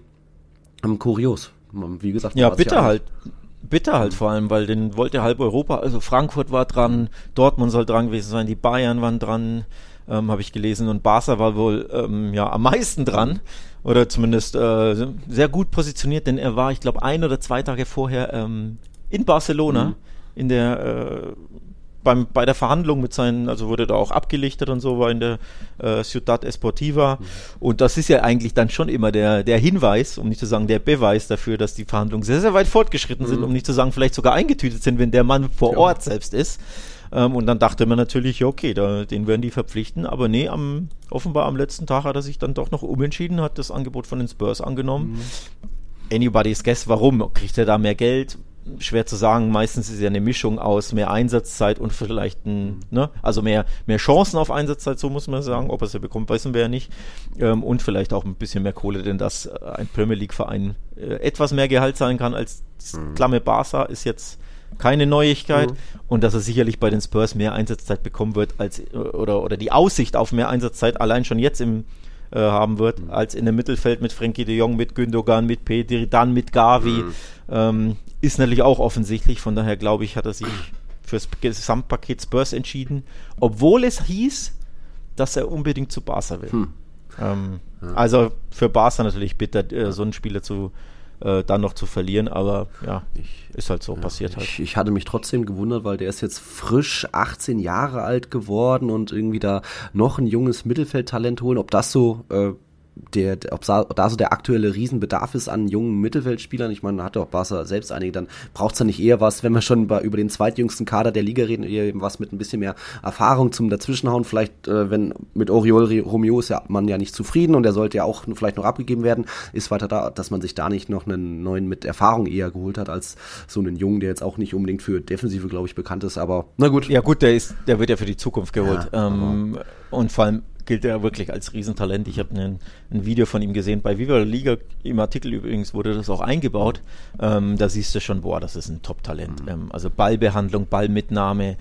kurios. Wie gesagt, ja, bitter halt vor allem, weil den wollte halb Europa, also Frankfurt war dran, Dortmund soll dran gewesen sein, die Bayern waren dran, habe ich gelesen, und Barca war wohl am meisten dran oder zumindest sehr gut positioniert, denn er war, ich glaube, 1 oder 2 Tage vorher in Barcelona in der bei der Verhandlung mit seinen, also wurde da auch abgelichtet und so, war in der Ciudad Esportiva und das ist ja eigentlich dann schon immer der Hinweis, um nicht zu sagen der Beweis dafür, dass die Verhandlungen sehr, sehr weit fortgeschritten sind, um nicht zu sagen vielleicht sogar eingetütet sind, wenn der Mann vor Ort selbst ist. Und dann dachte man natürlich, okay, den werden die verpflichten, aber nee, offenbar am letzten Tag hat er sich dann doch noch umentschieden, hat das Angebot von den Spurs angenommen. Anybody's guess, warum? Kriegt er da mehr Geld? Schwer zu sagen, meistens ist ja eine Mischung aus mehr Einsatzzeit und vielleicht also mehr Chancen auf Einsatzzeit, so muss man sagen, ob er es ja bekommt, wissen wir ja nicht, und vielleicht auch ein bisschen mehr Kohle, denn dass ein Premier League Verein etwas mehr Gehalt zahlen kann als das klamme Barca ist jetzt keine Neuigkeit und dass er sicherlich bei den Spurs mehr Einsatzzeit bekommen wird oder die Aussicht auf mehr Einsatzzeit allein schon jetzt haben wird, als in dem Mittelfeld mit Frenkie de Jong, mit Gündogan, mit Pedri, dann mit Gavi, ist natürlich auch offensichtlich, von daher glaube ich, hat er sich fürs Gesamtpaket Spurs entschieden, obwohl es hieß, dass er unbedingt zu Barca will. Also für Barca natürlich bitter, so einen Spieler dann noch zu verlieren, aber ja, ist halt so passiert halt. Ich hatte mich trotzdem gewundert, weil der ist jetzt frisch 18 Jahre alt geworden und irgendwie da noch ein junges Mittelfeldtalent holen, ob das so ob da so der aktuelle Riesenbedarf ist an jungen Mittelfeldspielern. Ich meine, da hat ja auch Barca selbst einige, dann braucht es da nicht eher was, wenn wir schon über den zweitjüngsten Kader der Liga reden, eher eben was mit ein bisschen mehr Erfahrung zum Dazwischenhauen. Vielleicht, wenn mit Oriol Romeo ist ja man ja nicht zufrieden und der sollte ja auch vielleicht noch abgegeben werden, ist weiter da, dass man sich da nicht noch einen neuen mit Erfahrung eher geholt hat, als so einen Jungen, der jetzt auch nicht unbedingt für Defensive, glaube ich, bekannt ist, aber na gut. Ja gut, der wird ja für die Zukunft geholt. Ja, und vor allem gilt er wirklich als Riesentalent. Ich habe ein Video von ihm gesehen, bei Viva la Liga, im Artikel übrigens wurde das auch eingebaut. Da siehst du schon, das ist ein Top-Talent. Also Ballbehandlung, Ballmitnahme,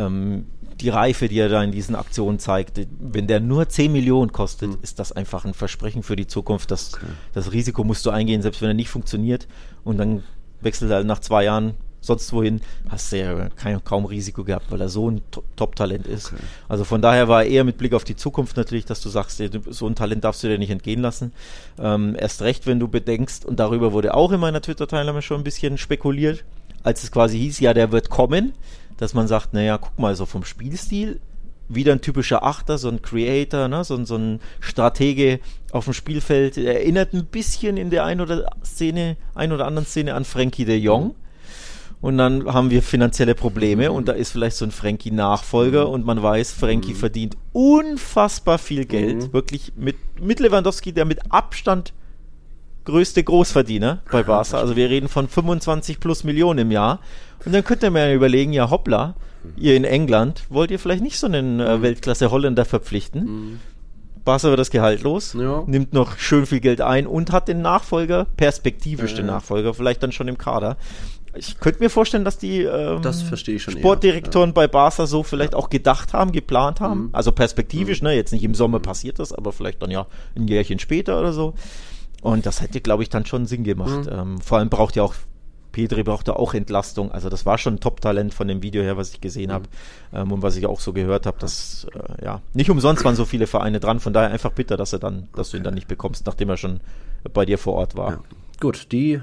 die Reife, die er da in diesen Aktionen zeigt. Wenn der nur 10 Millionen kostet, ist das einfach ein Versprechen für die Zukunft. Das Risiko musst du eingehen, selbst wenn er nicht funktioniert. Und dann wechselt er nach 2 Jahren sonst wohin, hast du ja kaum Risiko gehabt, weil er so ein Top-Talent ist. Okay. Also von daher war er eher mit Blick auf die Zukunft natürlich, dass du sagst, so ein Talent darfst du dir nicht entgehen lassen. Erst recht, wenn du bedenkst, und darüber wurde auch in meiner Twitter-Teilnahme schon ein bisschen spekuliert, als es quasi hieß, ja, der wird kommen, dass man sagt, naja, guck mal, so vom Spielstil, wieder ein typischer Achter, so ein Creator, ne? so ein Stratege auf dem Spielfeld, erinnert ein bisschen in der ein oder anderen Szene an Frenkie de Jong. Und dann haben wir finanzielle Probleme und da ist vielleicht so ein Frenkie-Nachfolger und man weiß, Frenkie verdient unfassbar viel Geld, wirklich mit Lewandowski, der mit Abstand größte Großverdiener bei Barca, also wir reden von 25 plus Millionen im Jahr und dann könnt ihr mir überlegen, ja hoppla, ihr in England, wollt ihr vielleicht nicht so einen Weltklasse-Holländer verpflichten? Barca wird das Gehalt los, nimmt noch schön viel Geld ein und hat den Nachfolger, perspektivisch den Nachfolger, vielleicht dann schon im Kader. Ich könnte mir vorstellen, dass die Sportdirektoren bei Barca so vielleicht auch gedacht haben, geplant haben. Also perspektivisch, ne, jetzt nicht im Sommer passiert das, aber vielleicht dann ja ein Jährchen später oder so. Und das hätte, glaube ich, dann schon Sinn gemacht. Vor allem Pedri braucht da auch Entlastung. Also das war schon ein Top-Talent von dem Video her, was ich gesehen habe und was ich auch so gehört habe, dass nicht umsonst waren so viele Vereine dran. Von daher einfach bitter, dass du ihn dann nicht bekommst, nachdem er schon bei dir vor Ort war. Ja. Gut, den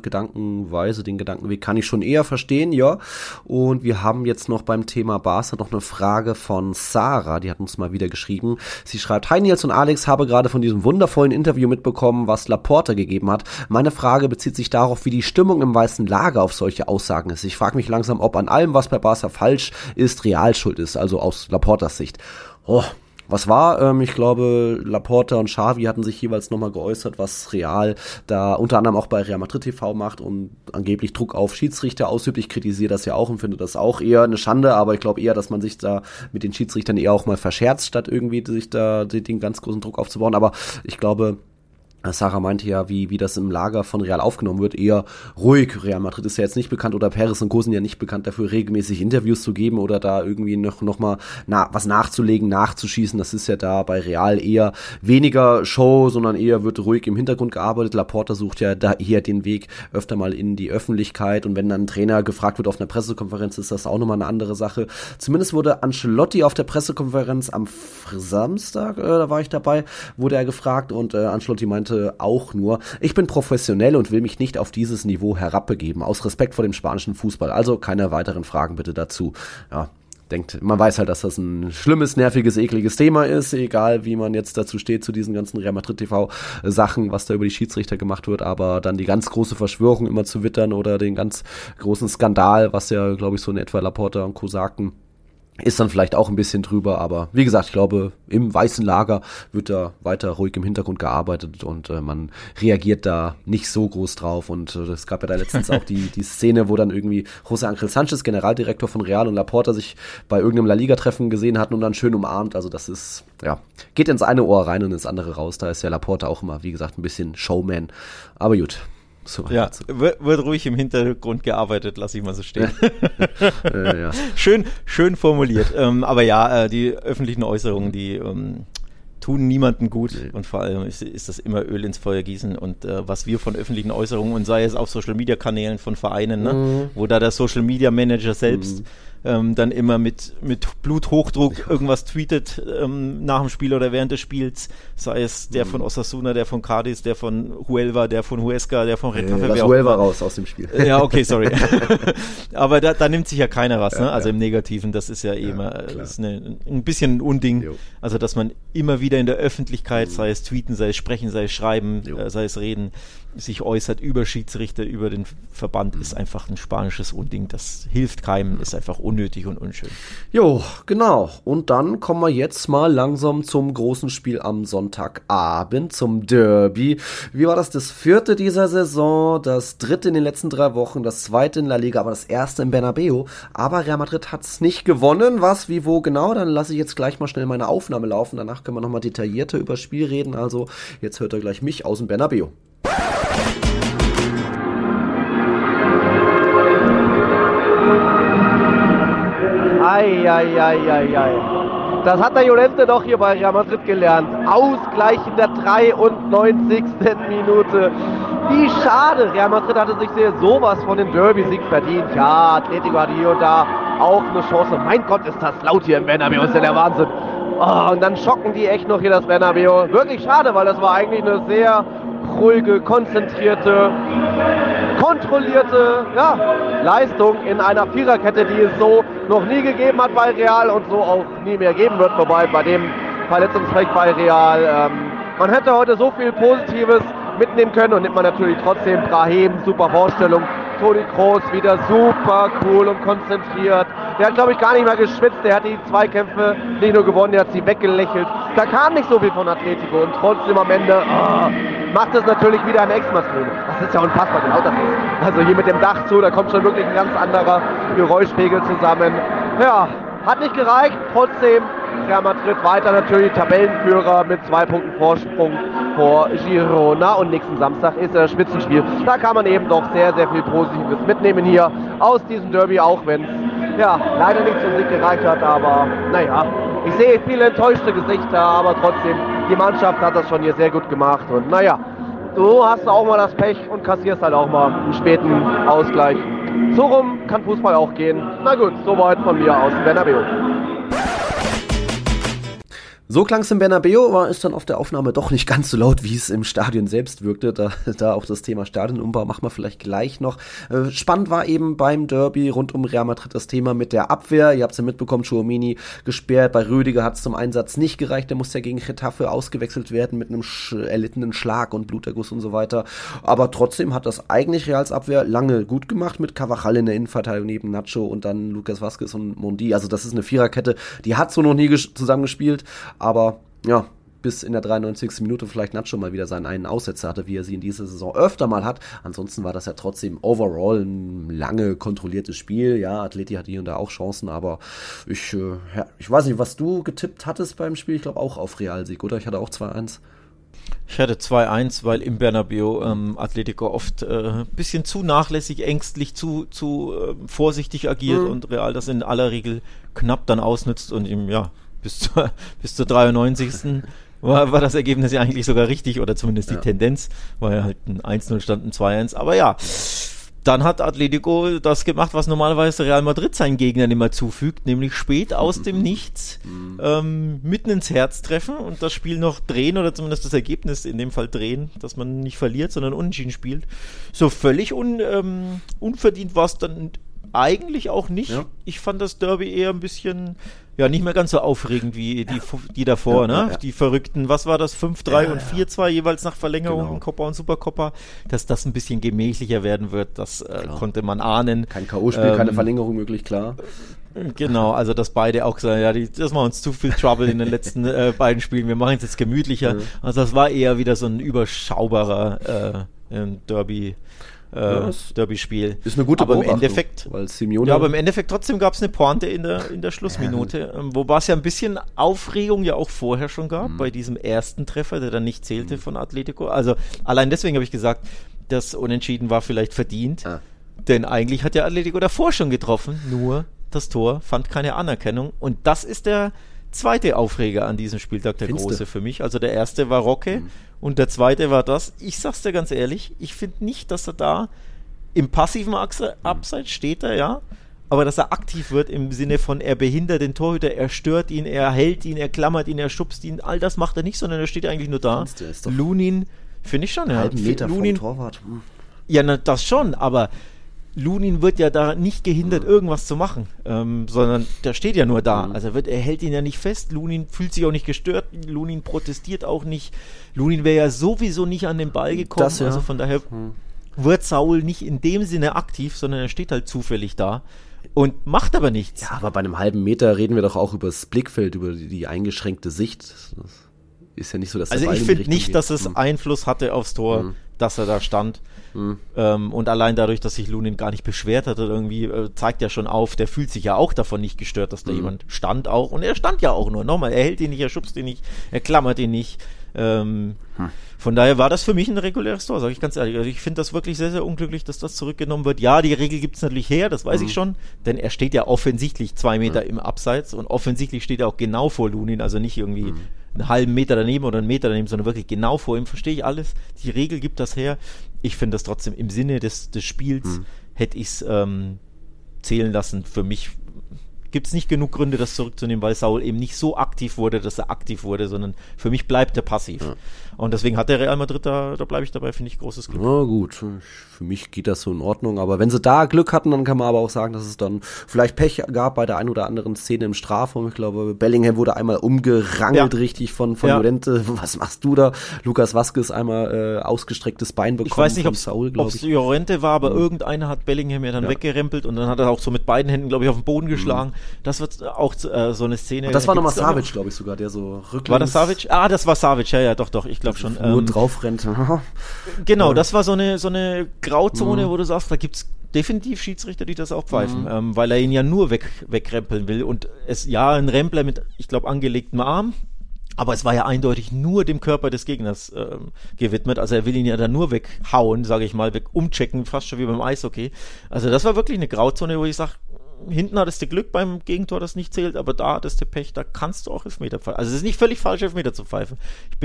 Gedankenweg kann ich schon eher verstehen, ja. Und wir haben jetzt noch beim Thema Barca noch eine Frage von Sarah, die hat uns mal wieder geschrieben. Sie schreibt, hi Nils und Alex, habe gerade von diesem wundervollen Interview mitbekommen, was Laporta gegeben hat. Meine Frage bezieht sich darauf, wie die Stimmung im weißen Lager auf solche Aussagen ist. Ich frage mich langsam, ob an allem, was bei Barca falsch ist, Real schuld ist, also aus Laportas Sicht. Was war? Ich glaube, Laporta und Xavi hatten sich jeweils nochmal geäußert, was Real da unter anderem auch bei Real Madrid TV macht und angeblich Druck auf Schiedsrichter ausübt. Ich kritisiere das ja auch und finde das auch eher eine Schande, aber ich glaube eher, dass man sich da mit den Schiedsrichtern eher auch mal verscherzt, statt irgendwie sich da den ganz großen Druck aufzubauen. Aber ich glaube, Sarah meinte ja, wie das im Lager von Real aufgenommen wird, eher ruhig. Real Madrid ist ja jetzt nicht bekannt oder Perez und Co. sind ja nicht bekannt dafür, regelmäßig Interviews zu geben oder da irgendwie noch mal was nachzulegen, nachzuschießen. Das ist ja da bei Real eher weniger Show, sondern eher wird ruhig im Hintergrund gearbeitet. Laporta sucht ja da eher den Weg öfter mal in die Öffentlichkeit und wenn dann ein Trainer gefragt wird auf einer Pressekonferenz, ist das auch nochmal eine andere Sache. Zumindest wurde Ancelotti auf der Pressekonferenz am Samstag, da war ich dabei, wurde er gefragt und Ancelotti meinte auch nur, ich bin professionell und will mich nicht auf dieses Niveau herabbegeben, aus Respekt vor dem spanischen Fußball. Also keine weiteren Fragen bitte dazu. Ja, man weiß halt, dass das ein schlimmes, nerviges, ekliges Thema ist, egal wie man jetzt dazu steht, zu diesen ganzen Real Madrid TV Sachen, was da über die Schiedsrichter gemacht wird, aber dann die ganz große Verschwörung immer zu wittern oder den ganz großen Skandal, was ja, glaube ich, so in etwa Laporta und Co. sagten, ist dann vielleicht auch ein bisschen drüber, aber wie gesagt, ich glaube, im weißen Lager wird da weiter ruhig im Hintergrund gearbeitet und man reagiert da nicht so groß drauf und es gab ja da letztens auch die Szene, wo dann irgendwie José Ángel Sánchez, Generaldirektor von Real und Laporta sich bei irgendeinem La Liga-Treffen gesehen hatten und dann schön umarmt, also das ist, geht ins eine Ohr rein und ins andere raus, da ist ja Laporta auch immer, wie gesagt, ein bisschen Showman, aber gut. So ja, wird ruhig im Hintergrund gearbeitet, lasse ich mal so stehen. Ja. Schön formuliert. Aber ja, die öffentlichen Äußerungen, die tun niemandem gut und vor allem ist das immer Öl ins Feuer gießen und was wir von öffentlichen Äußerungen und sei es auf Social-Media-Kanälen von Vereinen, ne, wo da der Social-Media-Manager selbst dann immer mit Bluthochdruck irgendwas tweetet nach dem Spiel oder während des Spiels, sei es der von Osasuna, der von Cádiz, der von Huelva, der von Huesca, der von Retafe. Lass Huelva raus aus dem Spiel. Ja, okay, sorry. Aber da nimmt sich ja keiner was, ne? Also im Negativen, das ist ja immer ist ein bisschen ein Unding. Jo. Also, dass man immer wieder in der Öffentlichkeit, sei es tweeten, sei es sprechen, sei es schreiben, sei es reden, sich äußert über Schiedsrichter, über den Verband, ist einfach ein spanisches Unding. Das hilft keinem, ist einfach unnötig und unschön. Jo, genau. Und dann kommen wir jetzt mal langsam zum großen Spiel am Sonntagabend, zum Derby. Wie war das? Das 4. dieser Saison, das 3. in den letzten 3 Wochen, das 2. in La Liga, aber das 1. im Bernabeu. Aber Real Madrid hat es nicht gewonnen. Was, wie, wo genau? Dann lasse ich jetzt gleich mal schnell meine Aufnahme laufen. Danach können wir nochmal detaillierter über das Spiel reden. Also jetzt hört ihr gleich mich aus dem Bernabeu. Ei. Das hat der Llorente doch hier bei Real Madrid gelernt. Ausgleich in der 93. Minute. Wie schade. Real Madrid hatte sich sowas von dem Derby-Sieg verdient. Ja, Atletico hat hier und da auch eine Chance. Mein Gott, ist das laut hier im Bernabeu. Ist ja der Wahnsinn. Oh, und dann schocken die echt noch hier das Bernabeu. Wirklich schade, weil das war eigentlich eine sehr ruhige, konzentrierte, kontrollierte Leistung in einer Viererkette, die es so noch nie gegeben hat bei Real und so auch nie mehr geben wird, wobei bei dem Verletzungspech bei Real. Man hätte heute so viel Positives mitnehmen können und nimmt man natürlich trotzdem Brahim, super Vorstellung. Toni Kroos wieder super cool und konzentriert. Der hat, glaube ich, gar nicht mehr geschwitzt. Der hat die Zweikämpfe nicht nur gewonnen, der hat sie weggelächelt. Da kam nicht so viel von Atletico und trotzdem am Ende macht es natürlich wieder ein Ex-Masculino. Das ist ja unfassbar, genau das ist. Also hier mit dem Dach zu, da kommt schon wirklich ein ganz anderer Geräuschpegel zusammen. Ja, hat nicht gereicht. Trotzdem Real Madrid weiter natürlich Tabellenführer mit 2 Punkten Vorsprung vor Girona und nächsten Samstag ist das Spitzenspiel. Da kann man eben doch sehr, sehr viel Positives mitnehmen hier aus diesem Derby, auch wenn es leider nicht zum Sieg gereicht hat, aber naja, ich sehe viele enttäuschte Gesichter, aber trotzdem, die Mannschaft hat das schon hier sehr gut gemacht und naja, du hast auch mal das Pech und kassierst halt auch mal einen späten Ausgleich. So rum kann Fußball auch gehen. Na gut, soweit von mir aus dem Bernabeu. So klang es im Bernabeu, aber ist dann auf der Aufnahme doch nicht ganz so laut, wie es im Stadion selbst wirkte. Da auch das Thema Stadionumbau machen wir vielleicht gleich noch. Spannend war eben beim Derby rund um Real Madrid das Thema mit der Abwehr. Ihr habt es ja mitbekommen, Tchouaméni gesperrt. Bei Rüdiger hat es zum Einsatz nicht gereicht. Der musste ja gegen Getafe ausgewechselt werden mit einem erlittenen Schlag und Bluterguss und so weiter. Aber trotzdem hat das eigentlich Reals Abwehr lange gut gemacht mit Carvajal in der Innenverteidigung neben Nacho und dann Lucas Vázquez und Mondi. Also das ist eine Viererkette, die hat so noch nie zusammengespielt. Aber ja, bis in der 93. Minute vielleicht Nacho mal wieder seinen einen Aussetzer hatte, wie er sie in dieser Saison öfter mal hat. Ansonsten war das ja trotzdem overall ein lange kontrolliertes Spiel. Ja, Atleti hatte hier und da auch Chancen, aber ich weiß nicht, was du getippt hattest beim Spiel. Ich glaube auch auf Realsieg, oder? Ich hatte auch 2-1. Ich hatte 2-1, weil im Bernabeu Atletico oft ein bisschen zu nachlässig, ängstlich, zu vorsichtig agiert und Real das in aller Regel knapp dann ausnutzt und bis zur 93. war das Ergebnis ja eigentlich sogar richtig, oder zumindest die Tendenz, war ja halt ein 1-0 stand, ein 2-1, aber ja, dann hat Atletico das gemacht, was normalerweise Real Madrid seinen Gegnern immer zufügt, nämlich spät aus dem Nichts mitten ins Herz treffen und das Spiel noch drehen, oder zumindest das Ergebnis in dem Fall drehen, dass man nicht verliert, sondern unentschieden spielt. So völlig unverdient war es dann eigentlich auch nicht. Ja. Ich fand das Derby eher ein bisschen, nicht mehr ganz so aufregend wie die davor, ne? Ja. Die verrückten, was war das, 5-3 und 4-2 jeweils nach Verlängerung, Copa und Supercopa, dass das ein bisschen gemächlicher werden wird, das konnte man ahnen. Kein K.O.-Spiel, keine Verlängerung möglich, klar. Genau, also dass beide auch sagen, das macht uns zu viel Trouble in den letzten beiden Spielen, wir machen es jetzt gemütlicher. Also das war eher wieder so ein überschaubarer Derby-Spiel. Ist eine gute Beobachtung, im Endeffekt, weil Simeone aber im Endeffekt trotzdem gab es eine Pointe in der Schlussminute, wobei es ja ein bisschen Aufregung ja auch vorher schon gab, bei diesem ersten Treffer, der dann nicht zählte von Atletico. Also allein deswegen habe ich gesagt, das Unentschieden war vielleicht verdient, denn eigentlich hat ja Atletico davor schon getroffen, nur das Tor fand keine Anerkennung und das ist der zweite Aufreger an diesem Spieltag, der große für mich. Also der erste war Roque und der zweite war das. Ich sag's dir ganz ehrlich, ich finde nicht, dass er da im passiven Abseits steht, aber dass er aktiv wird im Sinne von, er behindert den Torhüter, er stört ihn, er hält ihn, er klammert ihn, er schubst ihn, all das macht er nicht, sondern er steht eigentlich nur da. Lunin, finde ich schon, ja. Halben Meter Lunin, vom Torwart. Ja, das schon, aber Lunin wird ja da nicht gehindert, irgendwas zu machen, sondern der steht ja nur da. Also er hält ihn ja nicht fest. Lunin fühlt sich auch nicht gestört. Lunin protestiert auch nicht. Lunin wäre ja sowieso nicht an den Ball gekommen. Das, ja. Also von daher wird Saul nicht in dem Sinne aktiv, sondern er steht halt zufällig da und macht aber nichts. Ja, aber bei einem halben Meter reden wir doch auch über das Blickfeld, über die eingeschränkte Sicht. Das ist ja nicht so, dass der Also Ball ich in die finde Richtung nicht, geht. dass es Einfluss hatte aufs Tor, dass er da stand. Und allein dadurch, dass sich Lunin gar nicht beschwert hat oder irgendwie, zeigt ja schon auf, der fühlt sich ja auch davon nicht gestört, dass da jemand stand auch. Und er stand ja auch nur. Nochmal, er hält ihn nicht, er schubst ihn nicht, er klammert ihn nicht. Von daher war das für mich ein reguläres Tor, sage ich ganz ehrlich. Also ich finde das wirklich sehr, sehr unglücklich, dass das zurückgenommen wird. Ja, die Regel gibt es natürlich her, das weiß ich schon, denn er steht ja offensichtlich 2 Meter im Abseits und offensichtlich steht er auch genau vor Lunin, also nicht irgendwie einen halben Meter daneben oder einen Meter daneben, sondern wirklich genau vor ihm, verstehe ich alles. Die Regel gibt das her. Ich finde das trotzdem im Sinne des Spiels hätte ich es zählen lassen. Für mich gibt es nicht genug Gründe, das zurückzunehmen, weil Saul eben nicht so aktiv wurde, dass er aktiv wurde, sondern für mich bleibt er passiv. Ja. Und deswegen hat der Real Madrid, da bleibe ich dabei, finde ich, großes Glück. Na gut, für mich geht das so in Ordnung, aber wenn sie da Glück hatten, dann kann man aber auch sagen, dass es dann vielleicht Pech gab bei der einen oder anderen Szene im Strafraum. Ich glaube, Bellingham wurde einmal umgerangelt richtig von Llorente. Was machst du da? Lucas Vázquez einmal ausgestrecktes Bein bekommen. Ich weiß nicht, ob es Llorente war, aber irgendeiner hat Bellingham ja dann weggerempelt und dann hat er auch so mit beiden Händen, glaube ich, auf den Boden geschlagen. Das wird auch so eine Szene. Und das war nochmal Savic, glaube ich sogar, der so rücklings... War das Savic? Ah, das war Savic, ja, doch, ich glaube schon. Nur drauf rennt. Genau, das war so eine Grauzone, wo du sagst, da gibt's definitiv Schiedsrichter, die das auch pfeifen, weil er ihn ja nur wegrempeln will und es ein Rempler mit, ich glaube, angelegtem Arm, aber es war ja eindeutig nur dem Körper des Gegners gewidmet, also er will ihn ja dann nur weghauen, sage ich mal, umchecken, fast schon wie beim Eishockey. Also das war wirklich eine Grauzone, wo ich sage, hinten hattest du Glück beim Gegentor, das nicht zählt, aber da hattest du Pech, da kannst du auch Elfmeter pfeifen. Also es ist nicht völlig falsch, Elfmeter zu pfeifen.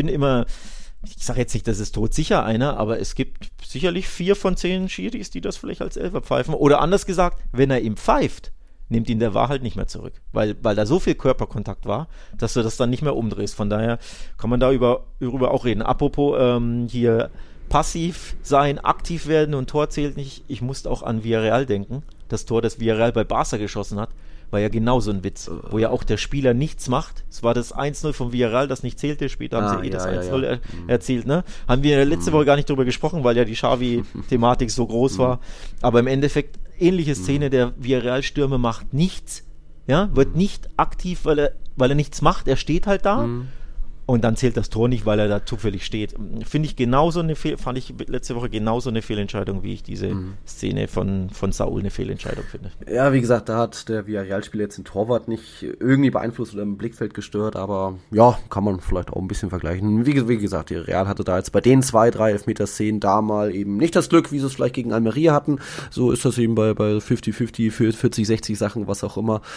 Ich sage jetzt nicht, das ist todsicher einer, aber es gibt sicherlich 4 von 10 Schiris, die das vielleicht als Elfer pfeifen. Oder anders gesagt, wenn er ihm pfeift, nimmt ihn der VAR halt nicht mehr zurück, weil da so viel Körperkontakt war, dass du das dann nicht mehr umdrehst. Von daher kann man da darüber auch reden. Apropos hier passiv sein, aktiv werden und Tor zählt nicht. Ich musste auch an Villarreal denken. Das Tor, das Villarreal bei Barca geschossen hat, war ja genau so ein Witz, wo ja auch der Spieler nichts macht. Es war das 1-0 von Villarreal, das nicht zählte. Später haben sie das 1-0 erzielt. Ne? Haben wir letzte Woche gar nicht drüber gesprochen, weil ja die Xavi-Thematik so groß war. Aber im Endeffekt, ähnliche Szene, der Villarreal-Stürmer macht nichts, wird nicht aktiv, weil er nichts macht. Er steht halt da. Und dann zählt das Tor nicht, weil er da zufällig steht. Finde ich fand ich letzte Woche genauso eine Fehlentscheidung, wie ich diese Szene von Saul eine Fehlentscheidung finde. Ja, wie gesagt, da hat der Villarreal-Spieler jetzt den Torwart nicht irgendwie beeinflusst oder im Blickfeld gestört, aber ja, kann man vielleicht auch ein bisschen vergleichen. Wie gesagt, die Real hatte da jetzt bei den 2-3 Elfmeter-Szenen da mal eben nicht das Glück, wie sie es vielleicht gegen Almeria hatten. So ist das eben bei 50-50, 40-60 Sachen, was auch immer.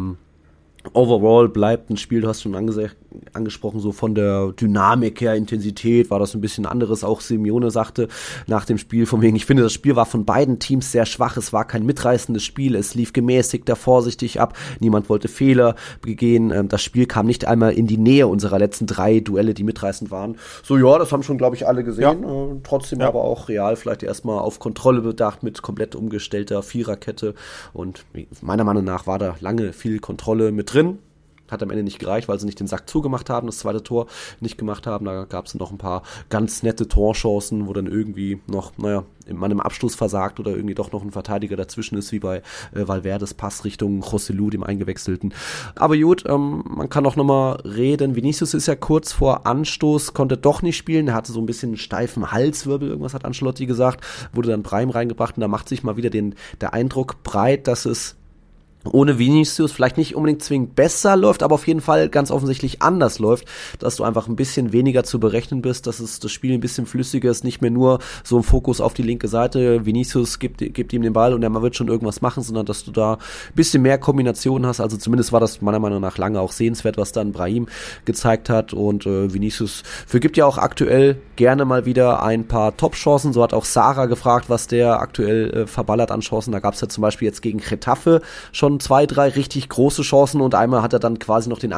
Overall bleibt ein Spiel, du hast schon angesprochen, so von der Dynamik her, Intensität, war das ein bisschen anderes. Auch Simeone sagte nach dem Spiel von wegen, ich finde, das Spiel war von beiden Teams sehr schwach, es war kein mitreißendes Spiel, es lief gemäßigter, vorsichtig ab, niemand wollte Fehler begehen, das Spiel kam nicht einmal in die Nähe unserer letzten 3 Duelle, die mitreißend waren. So, ja, das haben schon, glaube ich, alle gesehen, trotzdem aber auch Real vielleicht erstmal auf Kontrolle bedacht mit komplett umgestellter Viererkette und meiner Meinung nach war da lange viel Kontrolle mit drin. Hat am Ende nicht gereicht, weil sie nicht den Sack zugemacht haben, das zweite Tor nicht gemacht haben. Da gab es noch ein paar ganz nette Torchancen, wo dann irgendwie noch, man im Abschluss versagt oder irgendwie doch noch ein Verteidiger dazwischen ist, wie bei Valverdes Pass Richtung Joselu, dem Eingewechselten. Aber gut, man kann auch nochmal reden. Vinicius ist ja kurz vor Anstoß, konnte doch nicht spielen. Er hatte so ein bisschen einen steifen Halswirbel, irgendwas hat Ancelotti gesagt. Wurde dann Brahim reingebracht und da macht sich mal wieder der Eindruck breit, dass es ohne Vinicius vielleicht nicht unbedingt zwingend besser läuft, aber auf jeden Fall ganz offensichtlich anders läuft, dass du einfach ein bisschen weniger zu berechnen bist, dass es das Spiel ein bisschen flüssiger ist, nicht mehr nur so ein Fokus auf die linke Seite, Vinicius gibt ihm den Ball und er wird schon irgendwas machen, sondern dass du da ein bisschen mehr Kombinationen hast, also zumindest war das meiner Meinung nach lange auch sehenswert, was dann Brahim gezeigt hat und Vinicius vergibt ja auch aktuell gerne mal wieder ein paar Top-Chancen, so hat auch Sarah gefragt, was der aktuell verballert an Chancen, da gab es ja zum Beispiel jetzt gegen Getafe schon 2, 3 richtig große Chancen und einmal hat er dann quasi noch den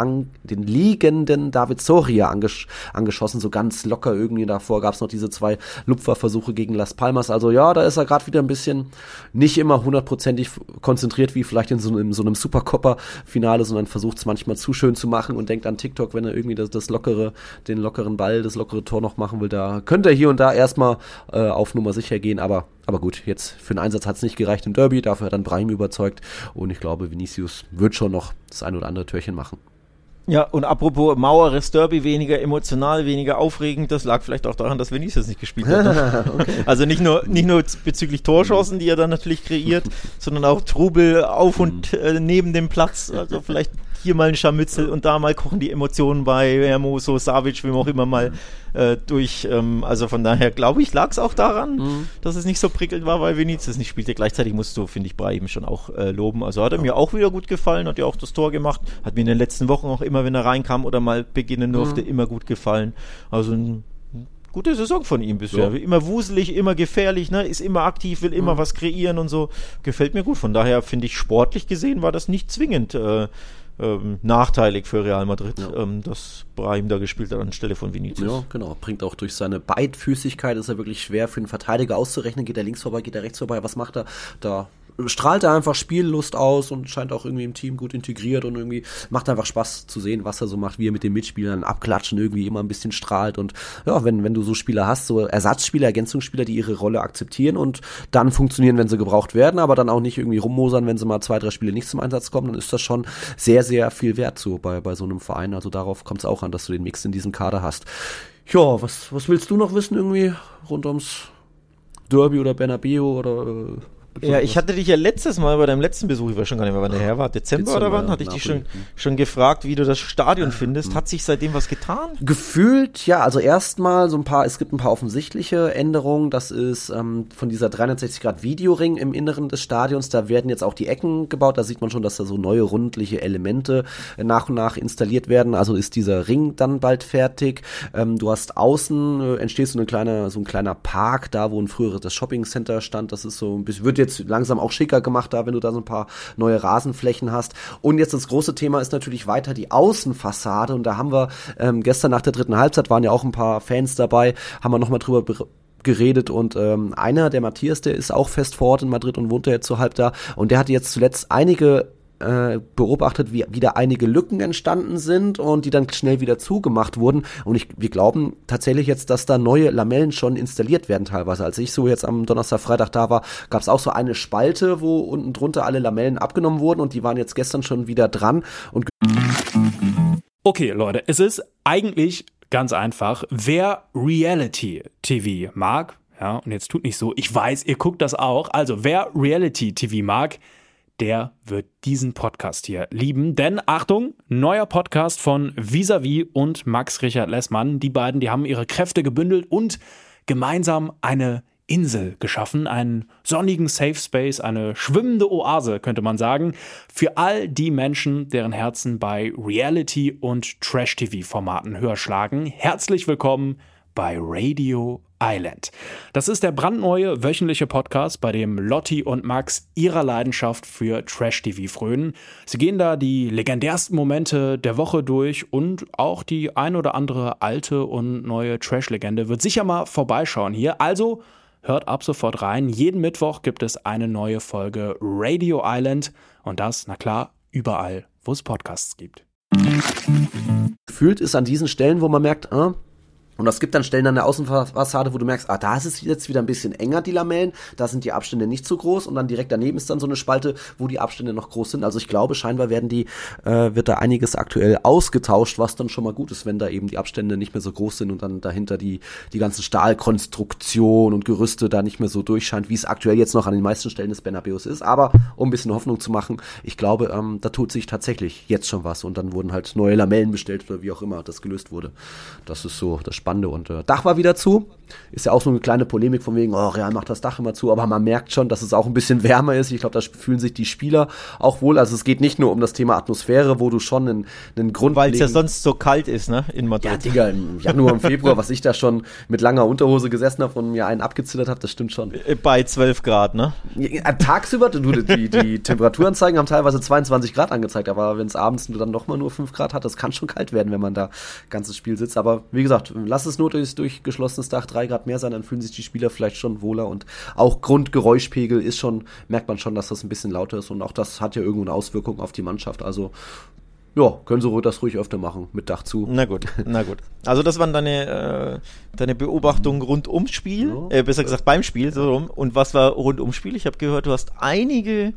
liegenden David Soria angeschossen, so ganz locker irgendwie. Davor gab es noch diese 2 Lupferversuche gegen Las Palmas. Also ja, da ist er gerade wieder ein bisschen nicht immer 100%ig konzentriert, wie vielleicht in so einem Supercopper-Finale, sondern versucht es manchmal zu schön zu machen und denkt an TikTok, wenn er irgendwie den lockeren Ball, das lockere Tor noch machen will. Da könnte er hier und da erstmal auf Nummer sicher gehen, aber gut, jetzt für den Einsatz hat es nicht gereicht im Derby, dafür hat dann Brahim überzeugt und ich glaube, Vinicius wird schon noch das ein oder andere Türchen machen. Ja, und apropos Maueres Derby, weniger emotional, weniger aufregend, das lag vielleicht auch daran, dass Vinicius nicht gespielt hat. Okay. Also nicht nur bezüglich Torchancen, die er dann natürlich kreiert, sondern auch Trubel auf und neben dem Platz, also vielleicht hier mal ein Scharmützel und da mal kochen die Emotionen bei Hermoso, Savic, wem auch immer mal durch. Also von daher glaube ich, lag es auch daran, dass es nicht so prickelnd war, weil Vinicius nicht spielte. Gleichzeitig musst du, finde ich, Brahim schon auch loben. Also hat er mir auch wieder gut gefallen, hat ja auch das Tor gemacht, hat mir in den letzten Wochen auch immer, wenn er reinkam oder mal beginnen durfte, immer gut gefallen. Also ein gute Saison von ihm bisher. Ja. Immer wuselig, immer gefährlich, ne? Ist immer aktiv, will immer was kreieren und so. Gefällt mir gut. Von daher finde ich, sportlich gesehen war das nicht zwingend nachteilig für Real Madrid, dass Brahim da gespielt hat anstelle von Vinicius. Ja, genau. Bringt auch durch seine Beidfüßigkeit, ist er wirklich schwer für einen Verteidiger auszurechnen. Geht er links vorbei, geht er rechts vorbei, was macht er? Da strahlt er einfach Spiellust aus und scheint auch irgendwie im Team gut integriert und irgendwie macht einfach Spaß zu sehen, was er so macht, wie er mit den Mitspielern abklatschen, irgendwie immer ein bisschen strahlt und ja, wenn du so Spieler hast, so Ersatzspieler, Ergänzungsspieler, die ihre Rolle akzeptieren und dann funktionieren, wenn sie gebraucht werden, aber dann auch nicht irgendwie rummosern, wenn sie mal 2, 3 Spiele nicht zum Einsatz kommen, dann ist das schon sehr, sehr viel wert so bei so einem Verein, also darauf kommt es auch an, dass du den Mix in diesem Kader hast. Ja, was willst du noch wissen irgendwie rund ums Derby oder Bernabeu oder ja, ich hatte dich ja letztes Mal bei deinem letzten Besuch, ich weiß schon gar nicht mehr, wann der her war, Dezember oder wann, hatte ich dich schon gefragt, wie du das Stadion findest. Hat sich seitdem was getan? Gefühlt, ja, also erstmal es gibt ein paar offensichtliche Änderungen, das ist von dieser 360-Grad-Videoring im Inneren des Stadions, da werden jetzt auch die Ecken gebaut, da sieht man schon, dass da so neue rundliche Elemente nach und nach installiert werden, also ist dieser Ring dann bald fertig. Du hast außen, entsteht so ein kleiner Park, da wo ein früheres das Shopping-Center stand, das ist so ein bisschen, wird jetzt langsam auch schicker gemacht, da wenn du da so ein paar neue Rasenflächen hast. Und jetzt das große Thema ist natürlich weiter die Außenfassade und da haben wir gestern nach der 3. Halbzeit waren ja auch ein paar Fans dabei, haben wir nochmal drüber geredet und einer, der Matthias, der ist auch fest vor Ort in Madrid und wohnt ja jetzt so halb da und der hatte jetzt zuletzt beobachtet, wie da einige Lücken entstanden sind und die dann schnell wieder zugemacht wurden und wir glauben tatsächlich jetzt, dass da neue Lamellen schon installiert werden teilweise. Als ich so jetzt am Donnerstag, Freitag da war, gab es auch so eine Spalte, wo unten drunter alle Lamellen abgenommen wurden und die waren jetzt gestern schon wieder dran. Und okay, Leute, es ist eigentlich ganz einfach, wer Reality-TV mag, ja, und jetzt tut nicht so, ich weiß, ihr guckt das auch, also wer Reality-TV mag, der wird diesen Podcast hier lieben. Denn, Achtung, neuer Podcast von Vis-a-vis und Max Richard Lessmann. Die beiden, die haben ihre Kräfte gebündelt und gemeinsam eine Insel geschaffen. Einen sonnigen Safe Space, eine schwimmende Oase, könnte man sagen, für all die Menschen, deren Herzen bei Reality- und Trash-TV-Formaten höher schlagen. Herzlich willkommen bei Radio Island. Das ist der brandneue wöchentliche Podcast, bei dem Lotti und Max ihrer Leidenschaft für Trash-TV frönen. Sie gehen da die legendärsten Momente der Woche durch und auch die ein oder andere alte und neue Trash-Legende wird sicher mal vorbeischauen hier. Also hört ab sofort rein. Jeden Mittwoch gibt es eine neue Folge Radio Island und das, na klar, überall, wo es Podcasts gibt. Gefühlt ist an diesen Stellen, wo man merkt, Und das gibt dann Stellen an der Außenfassade, wo du merkst, da ist es jetzt wieder ein bisschen enger, die Lamellen, da sind die Abstände nicht so groß und dann direkt daneben ist dann so eine Spalte, wo die Abstände noch groß sind. Also ich glaube, scheinbar wird da einiges aktuell ausgetauscht, was dann schon mal gut ist, wenn da eben die Abstände nicht mehr so groß sind und dann dahinter die ganzen Stahlkonstruktion und Gerüste da nicht mehr so durchscheint, wie es aktuell jetzt noch an den meisten Stellen des Bernabéus ist. Aber um ein bisschen Hoffnung zu machen, ich glaube, da tut sich tatsächlich jetzt schon was und dann wurden halt neue Lamellen bestellt oder wie auch immer das gelöst wurde. Das ist so das Spannende. Und Dach war wieder zu. Ist ja auch so eine kleine Polemik von wegen, Real macht das Dach immer zu, aber man merkt schon, dass es auch ein bisschen wärmer ist. Ich glaube, da fühlen sich die Spieler auch wohl. Also es geht nicht nur um das Thema Atmosphäre, wo du schon einen Grund... Weil es ja sonst so kalt ist, ne, in Madrid. Ja, Digga, im Januar, im Februar, was ich da schon mit langer Unterhose gesessen habe und mir einen abgezittert habe, das stimmt schon. Bei 12 Grad, ne? Ja, tagsüber, die Temperaturanzeigen haben teilweise 22 Grad angezeigt, aber wenn es abends dann nochmal nur 5 Grad hat, das kann schon kalt werden, wenn man da ganzes Spiel sitzt. Aber wie gesagt, lass es nur durch geschlossenes Dach 3 Grad mehr sein, dann fühlen sich die Spieler vielleicht schon wohler und auch Grundgeräuschpegel merkt man schon, dass das ein bisschen lauter ist und auch das hat ja irgendwo eine Auswirkung auf die Mannschaft, also ja, können sie das ruhig öfter machen, mit Dach zu. Na gut. Also das waren deine Beobachtungen rund ums Spiel, besser gesagt beim Spiel, so rum. Und was war rund ums Spiel? Ich habe gehört, du hast einige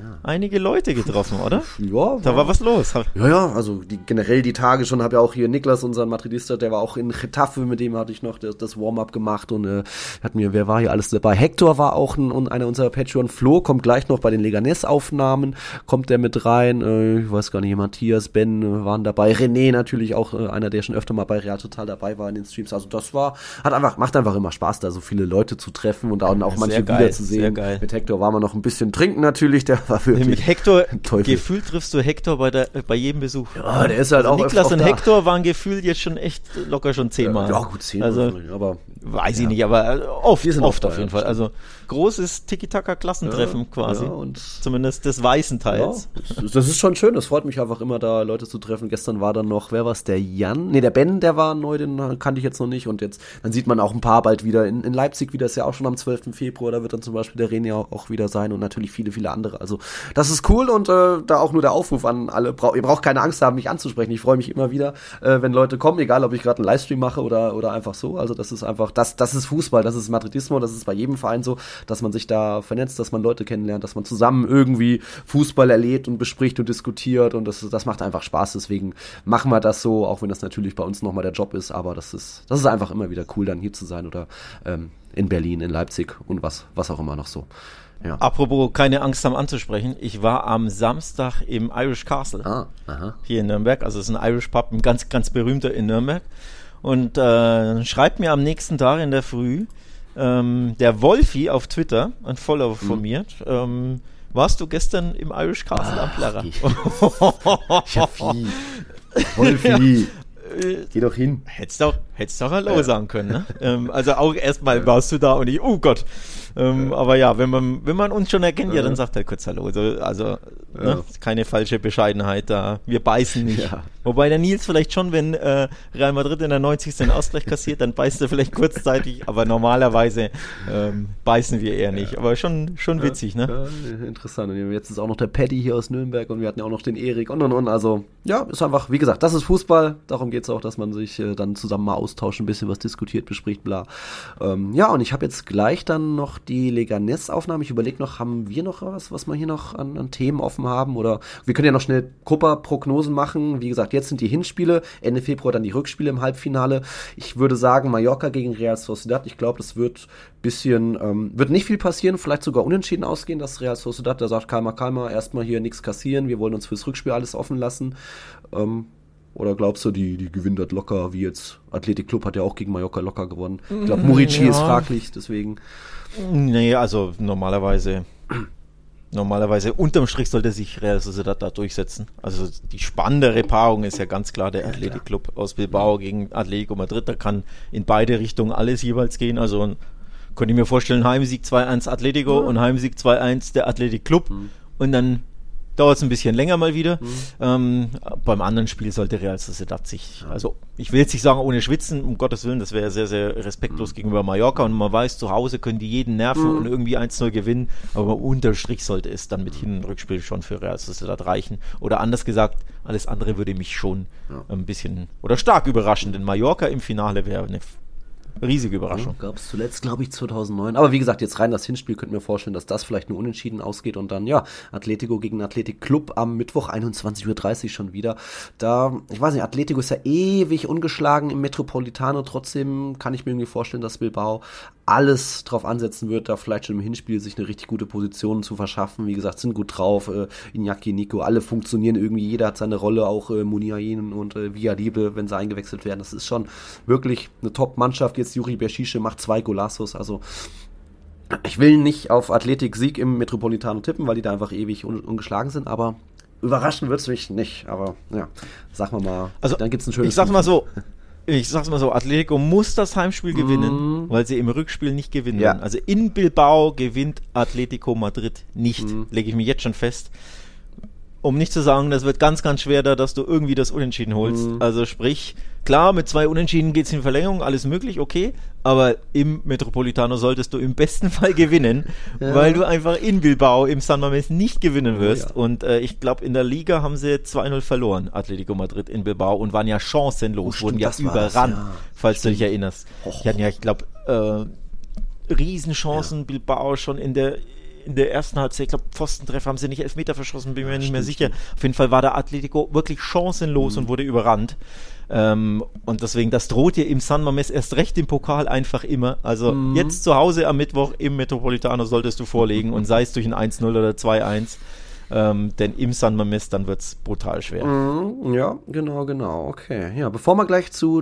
Leute getroffen, oder? Ja. Da war was los. Ja, also generell die Tage schon, habe ja auch hier Niklas, unseren Madridista, der war auch in Getafe, mit dem hatte ich noch das Warm-up gemacht und wer war hier alles dabei? Hector war auch einer unserer Patreon. Flo kommt gleich noch bei den Leganés-Aufnahmen, kommt der mit rein, ich weiß gar nicht, Matthias, Ben waren dabei, René natürlich auch, einer, der schon öfter mal bei Real Total dabei war in den Streams, also das macht einfach immer Spaß, da so viele Leute zu treffen und auch manche wiederzusehen. Sehr geil. Mit Hector waren wir noch ein bisschen trinken natürlich, der war wirklich mit Hector, Teufel. Gefühlt triffst du Hector bei jedem Besuch. Ja, der ist halt auch Niklas und da. Hector waren gefühlt jetzt schon echt locker schon 10-mal. Ja, gut, 10 also, aber weiß ich nicht, aber oft auf jeden ja, Fall. Also großes Tiki-Taka-Klassentreffen quasi. Ja, und zumindest des weißen Teils. Ja, das ist schon schön, das freut mich einfach immer, da Leute zu treffen. Gestern war dann noch, wer war's, der Jan? Ne, der Ben, der war neu, den kannte ich jetzt noch nicht. Und jetzt, dann sieht man auch ein paar bald wieder in Leipzig wieder, ist ja auch schon am 12. Februar, da wird dann zum Beispiel der René auch wieder sein und natürlich viele, viele andere. Also das ist cool und da auch nur der Aufruf an alle, ihr braucht keine Angst haben, mich anzusprechen. Ich freue mich immer wieder, wenn Leute kommen, egal ob ich gerade einen Livestream mache oder einfach so. Also das ist einfach, das ist Fußball, das ist Madridismo, das ist bei jedem Verein so, dass man sich da vernetzt, dass man Leute kennenlernt, dass man zusammen irgendwie Fußball erlebt und bespricht und diskutiert und das macht einfach Spaß, deswegen machen wir das so, auch wenn das natürlich bei uns nochmal der Job ist, aber das ist einfach immer wieder cool, dann hier zu sein oder in Berlin, in Leipzig und was auch immer noch so. Ja. Apropos keine Angst haben anzusprechen, ich war am Samstag im Irish Castle hier in Nürnberg, also es ist ein Irish Pub, ein ganz, ganz berühmter in Nürnberg und schreibt mir am nächsten Tag in der Früh der Wolfi auf Twitter, ein Follower von mir, warst du gestern im Irish Castle am Plärrer? Wolfi, geh doch hin. Hättest doch Hallo sagen können, ne? Also auch erstmal warst du da und ich, oh Gott. Aber ja, wenn man uns schon erkennt, ja, dann sagt er kurz Hallo. Also ne? Keine falsche Bescheidenheit da. Wir beißen nicht. Ja. Wobei der Nils vielleicht schon, wenn Real Madrid in der 90. den Ausgleich kassiert, dann beißt er vielleicht kurzzeitig, aber normalerweise beißen wir eher nicht. Aber schon witzig, ne? Ja, interessant. Und jetzt ist auch noch der Paddy hier aus Nürnberg und wir hatten ja auch noch den Erik und. Also, ja, ist einfach, wie gesagt, das ist Fußball. Darum geht es auch, dass man sich dann zusammen mal austauscht, ein bisschen was diskutiert, bespricht, bla. Ja, und ich habe jetzt gleich dann noch die Leganés-Aufnahme. Ich überlege noch, haben wir noch was wir hier noch an Themen offen haben? Oder wir können ja noch schnell Copa-Prognosen machen. Wie gesagt, jetzt sind die Hinspiele, Ende Februar dann die Rückspiele im Halbfinale. Ich würde sagen, Mallorca gegen Real Sociedad. Ich glaube, das wird wird nicht viel passieren, vielleicht sogar unentschieden ausgehen, dass Real Sociedad, der sagt, kalmer, erstmal hier nichts kassieren, wir wollen uns fürs Rückspiel alles offen lassen. Oder glaubst du, die gewinnt das locker, wie jetzt Athletic Club hat ja auch gegen Mallorca locker gewonnen. Ich glaube, Murici ist fraglich, deswegen. Nee, also normalerweise unterm Strich sollte sich Real Sociedad da durchsetzen. Also die spannendere Paarung ist ja ganz klar der Athletic Club aus Bilbao gegen Atletico Madrid. Da kann in beide Richtungen alles jeweils gehen. Also könnte ich mir vorstellen, Heimsieg 2-1 Atletico und Heimsieg 2-1 der Athletic Club. Und dann dauert es ein bisschen länger mal wieder. Beim anderen Spiel sollte Real Sociedad sich, also ich will jetzt nicht sagen ohne Schwitzen, um Gottes Willen, das wäre sehr, sehr respektlos gegenüber Mallorca und man weiß, zu Hause können die jeden nerven und irgendwie 1-0 gewinnen, aber unterm Strich sollte es dann mit Hin- und Rückspiel schon für Real Sociedad reichen. Oder anders gesagt, alles andere würde mich schon ein bisschen oder stark überraschen, denn Mallorca im Finale wäre eine riesige Überraschung. Gab es zuletzt, glaube ich, 2009. Aber wie gesagt, jetzt rein das Hinspiel, könnte mir vorstellen, dass das vielleicht nur unentschieden ausgeht und dann, Atletico gegen Athletic Club am Mittwoch, 21:30 Uhr schon wieder. Da, ich weiß nicht, Atletico ist ja ewig ungeschlagen im Metropolitano, trotzdem kann ich mir irgendwie vorstellen, dass Bilbao alles drauf ansetzen wird, da vielleicht schon im Hinspiel sich eine richtig gute Position zu verschaffen. Wie gesagt, sind gut drauf, Iñaki, Nico, alle funktionieren irgendwie, jeder hat seine Rolle, auch Muniain und Villalibre, wenn sie eingewechselt werden. Das ist schon wirklich eine Top-Mannschaft. Jetzt Juri Bershische macht 2 Golazos, also ich will nicht auf Athletik-Sieg im Metropolitano tippen, weil die da einfach ewig ungeschlagen sind, aber überraschen wird es mich nicht, aber ja, sagen wir mal, also, dann gibt es ein schönes Ich sag's mal so, Atletico muss das Heimspiel gewinnen, weil sie im Rückspiel nicht gewinnen werden. Also in Bilbao gewinnt Atletico Madrid nicht, lege ich mir jetzt schon fest. Um nicht zu sagen, das wird ganz, ganz schwer da, dass du irgendwie das Unentschieden holst. Also sprich, klar, mit 2 Unentschieden geht's in Verlängerung, alles möglich, okay, aber im Metropolitano solltest du im besten Fall gewinnen, weil du einfach in Bilbao im San Mamés nicht gewinnen wirst. Und ich glaube, in der Liga haben sie 2-0 verloren, Atletico Madrid in Bilbao, und waren ja chancenlos, wurden ja überrannt, falls du dich erinnerst. Die hatten ja, ich glaube, Riesenchancen, Bilbao schon in der ersten Halbzeit, ich glaube, Pfostentreffer, haben sie nicht Elfmeter verschossen, bin mir nicht mehr sicher. Auf jeden Fall war der Atletico wirklich chancenlos und wurde überrannt. Und deswegen, das droht dir im San Mamés erst recht im Pokal einfach immer. Also jetzt zu Hause am Mittwoch im Metropolitano solltest du vorlegen und sei es durch ein 1-0 oder 2-1. Denn im San Mamés, dann wird es brutal schwer. Ja, genau, okay. Ja, bevor wir gleich zu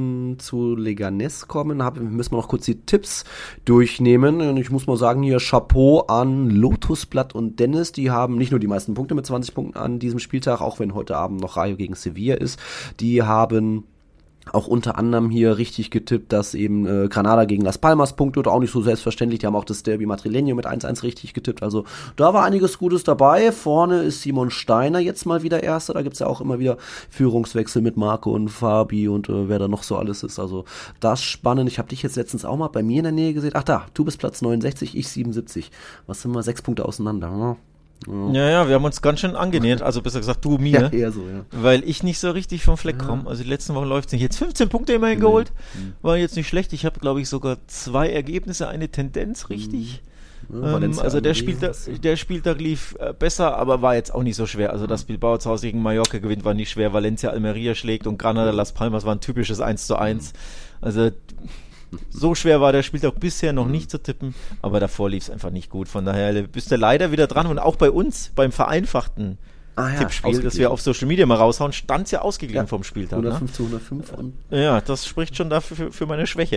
Leganés kommen, müssen wir noch kurz die Tipps durchnehmen. Und ich muss mal sagen, hier Chapeau an Lotusblatt und Dennis. Die haben nicht nur die meisten Punkte mit 20 Punkten an diesem Spieltag, auch wenn heute Abend noch Rayo gegen Sevilla ist. Die haben auch unter anderem hier richtig getippt, dass eben Granada gegen Las Palmas punktet, auch nicht so selbstverständlich. Die haben auch das Derby Madrileño mit 1-1 richtig getippt. Also da war einiges Gutes dabei. Vorne ist Simon Steiner jetzt mal wieder Erster. Da gibt's ja auch immer wieder Führungswechsel mit Marco und Fabi und wer da noch so alles ist. Also das ist spannend. Ich habe dich jetzt letztens auch mal bei mir in der Nähe gesehen. Ach da, du bist Platz 69, ich 77. Was sind wir? 6 Punkte auseinander. Ja. Ja, wir haben uns ganz schön angenähert, also besser gesagt du mir, ja, eher so, weil ich nicht so richtig vom Fleck komme. Also die letzten Wochen läuft es nicht. Jetzt 15 Punkte immerhin geholt, war jetzt nicht schlecht. Ich habe, glaube ich, sogar 2 Ergebnisse, eine Tendenz richtig. Also der Spieltag lief besser, aber war jetzt auch nicht so schwer. Also dass Bilbao zu Hause gegen Mallorca gewinnt, war nicht schwer. Valencia Almeria schlägt und Granada Las Palmas war ein typisches 1:1. Also so schwer war der Spieltag bisher noch nicht zu tippen, aber davor lief es einfach nicht gut. Von daher bist du leider wieder dran. Und auch bei uns, beim vereinfachten Tippspiel, das wir auf Social Media mal raushauen, stand es ja ausgeglichen vom Spieltag. 105 zu 105. Ja, das spricht schon dafür für meine Schwäche.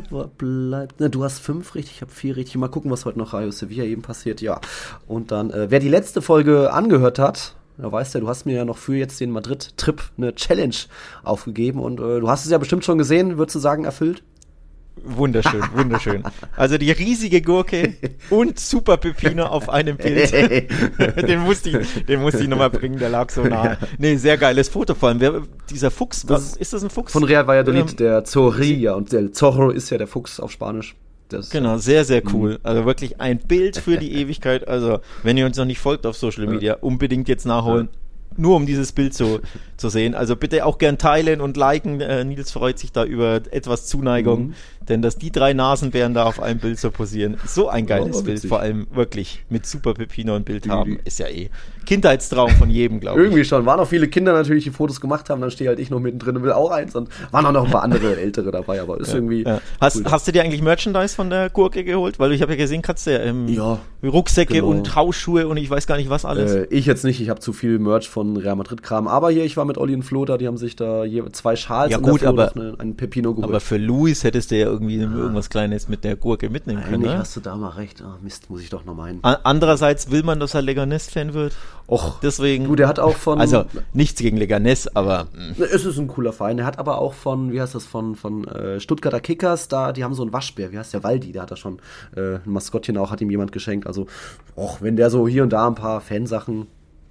Ja, du hast 5 richtig, ich habe 4 richtig. Mal gucken, was heute noch Rayo Sevilla eben passiert. Ja, und dann, wer die letzte Folge angehört hat, da weißt du, hast mir ja noch für jetzt den Madrid-Trip eine Challenge aufgegeben und du hast es ja bestimmt schon gesehen, würdest du sagen, erfüllt? Wunderschön, wunderschön. Also die riesige Gurke und Super Pepino auf einem Bild. Den musste ich nochmal bringen, der lag so nah. Nee, sehr geiles Foto vor allem. Dieser Fuchs, ist das ein Fuchs? Von Real Valladolid, der Zorrilla, und der Zorro ist ja der Fuchs auf Spanisch. Genau, sehr, sehr cool. Also wirklich ein Bild für die Ewigkeit. Also wenn ihr uns noch nicht folgt auf Social Media, unbedingt jetzt nachholen. Nur um dieses Bild zu sehen. Also bitte auch gern teilen und liken. Nils freut sich da über etwas Zuneigung, denn dass die 3 Nasenbären da auf einem Bild so posieren, so ein geiles Bild, vor allem wirklich mit Super Pepino ein Bild haben, ist ja Kindheitstraum von jedem, glaube ich. Irgendwie schon. Waren auch viele Kinder natürlich, die Fotos gemacht haben, dann stehe halt ich noch mittendrin und will auch eins und waren auch noch ein paar andere Ältere dabei, aber ist irgendwie cool. Hast du dir eigentlich Merchandise von der Gurke geholt? Weil ich habe ja gesehen, kannst du ja Rucksäcke und Hausschuhe und ich weiß gar nicht was alles. Ich jetzt nicht, ich habe zu viel Merch von Real Madrid-Kram, aber hier, ich war mit Olli und Flo da, die haben sich da 2 Schals und gut, aber einen Pepino geholt. Aber für Luis hättest du ja irgendwie irgendwas Kleines mit der Gurke mitnehmen können. Eigentlich hast du da mal recht. Oh, Mist, muss ich doch noch mal hin. Andererseits will man, dass er Leganés-Fan wird. Och, deswegen. Du, der hat auch von. Also nichts gegen Leganés, aber. Es ist ein cooler Verein. Er hat aber auch von, von Stuttgarter Kickers, die haben so einen Waschbär. Wie heißt der? Waldi, der hat da schon ein Maskottchen auch, hat ihm jemand geschenkt. Also, wenn der so hier und da ein paar Fansachen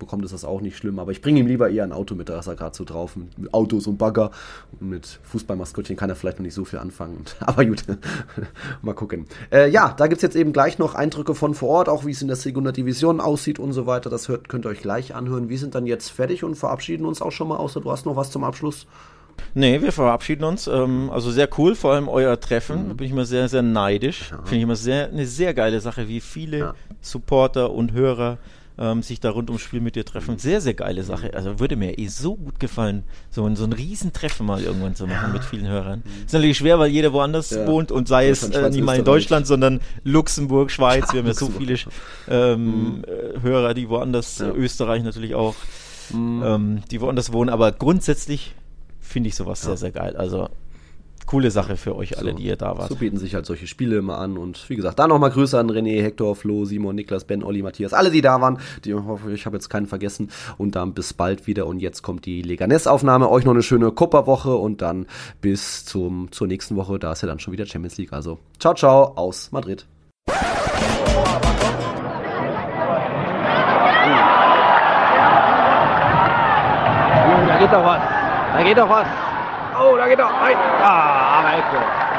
bekommt, ist das auch nicht schlimm. Aber ich bringe ihm lieber eher ein Auto mit, da ist er gerade so drauf. Mit Autos und Bagger. Und mit Fußballmaskottchen kann er vielleicht noch nicht so viel anfangen. Aber gut, mal gucken. Ja, da gibt's jetzt eben gleich noch Eindrücke von vor Ort, auch wie es in der Segunda Division aussieht und so weiter. Das könnt ihr euch gleich anhören. Wir sind dann jetzt fertig und verabschieden uns auch schon mal, außer du hast noch was zum Abschluss. Nee, wir verabschieden uns. Also sehr cool, vor allem euer Treffen. Da bin ich immer sehr, sehr neidisch. Ja. Finde ich immer eine sehr geile Sache, wie viele Supporter und Hörer sich da rund ums Spiel mit dir treffen. Sehr, sehr geile Sache. Also würde mir so gut gefallen, so ein Riesentreffen mal irgendwann zu machen mit vielen Hörern. Ist natürlich schwer, weil jeder woanders wohnt und sei es nicht mal in Deutschland, sondern Luxemburg, Schweiz. Wir haben ja so viele Hörer, die woanders, Österreich natürlich auch, die woanders wohnen. Aber grundsätzlich finde ich sowas sehr, sehr geil. Also coole Sache für euch alle, die ihr da wart. So bieten sich halt solche Spiele immer an. Und wie gesagt, da nochmal Grüße an René, Hector, Flo, Simon, Niklas, Ben, Olli, Matthias, alle, die da waren. Ich hoffe, ich habe jetzt keinen vergessen. Und dann bis bald wieder. Und jetzt kommt die Leganés-Aufnahme. Euch noch eine schöne Copa-Woche und dann bis zur nächsten Woche. Da ist ja dann schon wieder Champions League. Also ciao, ciao aus Madrid. Da geht doch was. Da geht doch was. Oh, da geht doch ein. Aber Ecke.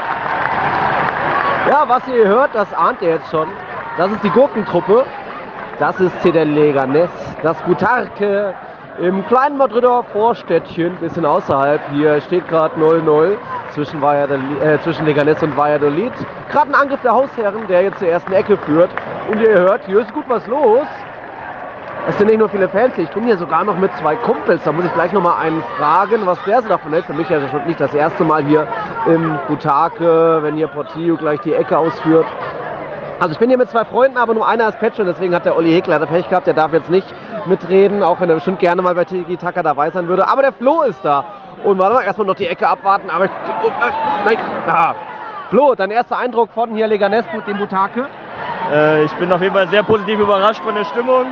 Ja, was ihr hört, das ahnt ihr jetzt schon. Das ist die Gurkentruppe. Das ist CD Leganés. Das Butarque im kleinen Madrider Vorstädtchen, bisschen außerhalb. Hier steht gerade 0-0 zwischen Leganés und Valladolid. Gerade ein Angriff der Hausherren, der jetzt zur ersten Ecke führt. Und ihr hört, hier ist gut was los. Es sind nicht nur viele Fans, ich bin hier sogar noch mit 2 Kumpels. Da muss ich gleich nochmal einen fragen, was der so davon hält. Für mich ja schon nicht das erste Mal hier im Butarque, wenn hier Portillo gleich die Ecke ausführt. Also ich bin hier mit 2 Freunden, aber nur einer ist Patch und deswegen hat der Olli Hegler der Pech gehabt. Der darf jetzt nicht mitreden, auch wenn er bestimmt gerne mal bei Tiki Taka dabei sein würde. Aber der Flo ist da. Und warte mal, erstmal noch die Ecke abwarten. Aber nein, da. Flo, dein erster Eindruck von hier Leganés, dem Butarque? Ich bin auf jeden Fall sehr positiv überrascht von der Stimmung.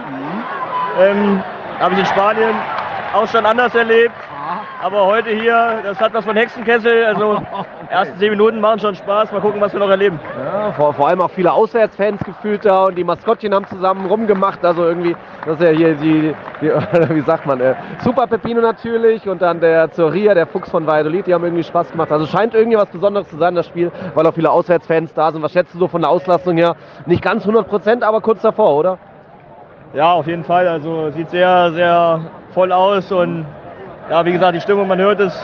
Habe ich in Spanien auch schon anders erlebt. Aber heute hier, das hat was von Hexenkessel. Also ersten 10 Minuten machen schon Spaß. Mal gucken, was wir noch erleben. Ja, vor allem auch viele Auswärtsfans gefühlt da und die Maskottchen haben zusammen rumgemacht. Also irgendwie, das ist ja hier die wie sagt man, Super Pepino natürlich und dann der Zorrilla, der Fuchs von Valladolid, die haben irgendwie Spaß gemacht. Also scheint irgendwie was Besonderes zu sein, das Spiel, weil auch viele Auswärtsfans da sind. Was schätzt du so von der Auslastung her? Nicht ganz 100%, aber kurz davor, oder? Ja, auf jeden Fall. Also sieht sehr, sehr voll aus und ja, wie gesagt, die Stimmung, man hört es,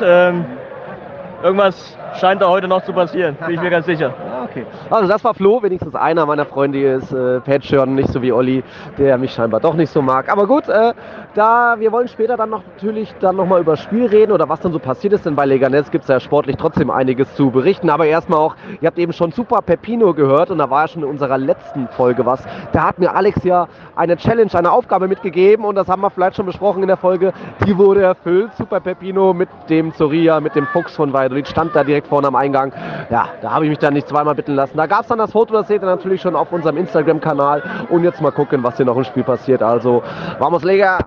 irgendwas scheint da heute noch zu passieren, bin ich mir ganz sicher. Ja, okay. Also das war Flo, wenigstens einer meiner Freunde ist Patcher, nicht so wie Olli, der mich scheinbar doch nicht so mag. Aber gut, wir wollen später dann natürlich noch mal über das Spiel reden oder was dann so passiert ist, denn bei Leganés gibt es ja sportlich trotzdem einiges zu berichten. Aber erstmal auch, ihr habt eben schon Super Pepino gehört und da war ja schon in unserer letzten Folge was. Da hat mir Alex ja eine Challenge, eine Aufgabe mitgegeben und das haben wir vielleicht schon besprochen in der Folge. Die wurde erfüllt. Super Pepino mit dem Zorrilla, mit dem Fuchs von Valladolid stand da direkt vorne am Eingang. Ja, da habe ich mich dann nicht zweimal bitten lassen. Da gab es dann das Foto, das seht ihr natürlich schon auf unserem Instagram-Kanal. Und jetzt mal gucken, was hier noch im Spiel passiert. Also, vamos Lega!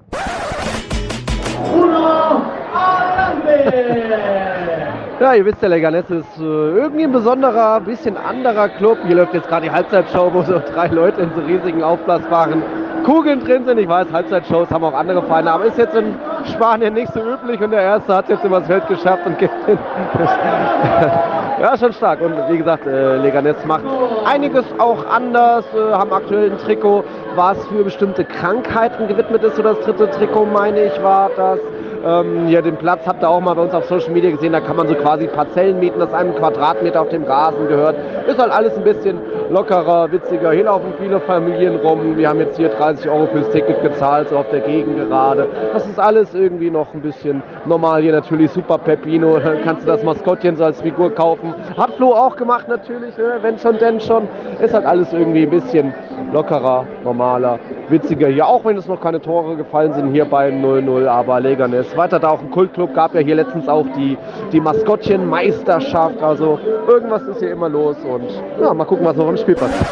Ja, ihr wisst ja, Leganés ist irgendwie ein besonderer, bisschen anderer Club. Hier läuft jetzt gerade die Halbzeitshow, wo so 3 Leute in so riesigen aufblasbaren Kugeln drin sind. Ich weiß, Halbzeitshows haben auch andere Vereine, aber ist jetzt in Spanien nicht so üblich und der Erste hat jetzt übers Feld geschafft und gibt den. Ja, schon stark. Und wie gesagt, Leganés macht einiges auch anders, haben aktuell ein Trikot, was für bestimmte Krankheiten gewidmet ist. Oder das 3. Trikot, meine ich, war das. Hier den Platz habt ihr auch mal bei uns auf Social Media gesehen, da kann man so quasi Parzellen mieten, das einem Quadratmeter auf dem Rasen gehört. Ist halt alles ein bisschen lockerer, witziger. Hier laufen viele Familien rum. Wir haben jetzt hier 30 € fürs Ticket gezahlt, so auf der Gegend gerade. Das ist alles irgendwie noch ein bisschen normal. Hier natürlich Super Pepino, dann kannst du das Maskottchen so als Figur kaufen. Hat Flo auch gemacht natürlich, wenn schon, denn schon. Ist halt alles irgendwie ein bisschen lockerer, normaler, witziger hier. Auch wenn es noch keine Tore gefallen sind hier bei 0-0, aber Leganés weiter da auch ein Kultclub, gab ja hier letztens auch die Maskottchenmeisterschaft, also irgendwas ist hier immer los und ja, mal gucken, was noch im Spiel passiert.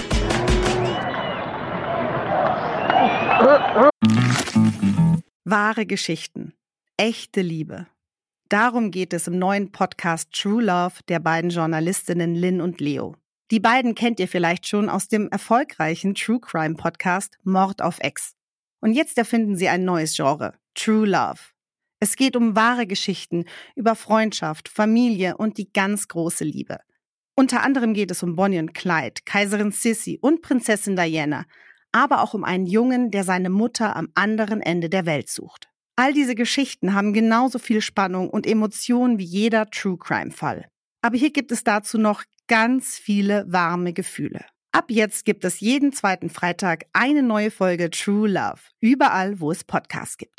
Wahre Geschichten, echte Liebe. Darum geht es im neuen Podcast True Love der beiden Journalistinnen Lynn und Leo. Die beiden kennt ihr vielleicht schon aus dem erfolgreichen True Crime Podcast Mord auf Ex. Und jetzt erfinden sie ein neues Genre, True Love. Es geht um wahre Geschichten über Freundschaft, Familie und die ganz große Liebe. Unter anderem geht es um Bonnie und Clyde, Kaiserin Sissi und Prinzessin Diana, aber auch um einen Jungen, der seine Mutter am anderen Ende der Welt sucht. All diese Geschichten haben genauso viel Spannung und Emotionen wie jeder True-Crime-Fall. Aber hier gibt es dazu noch ganz viele warme Gefühle. Ab jetzt gibt es jeden zweiten Freitag eine neue Folge True Love, überall, wo es Podcasts gibt.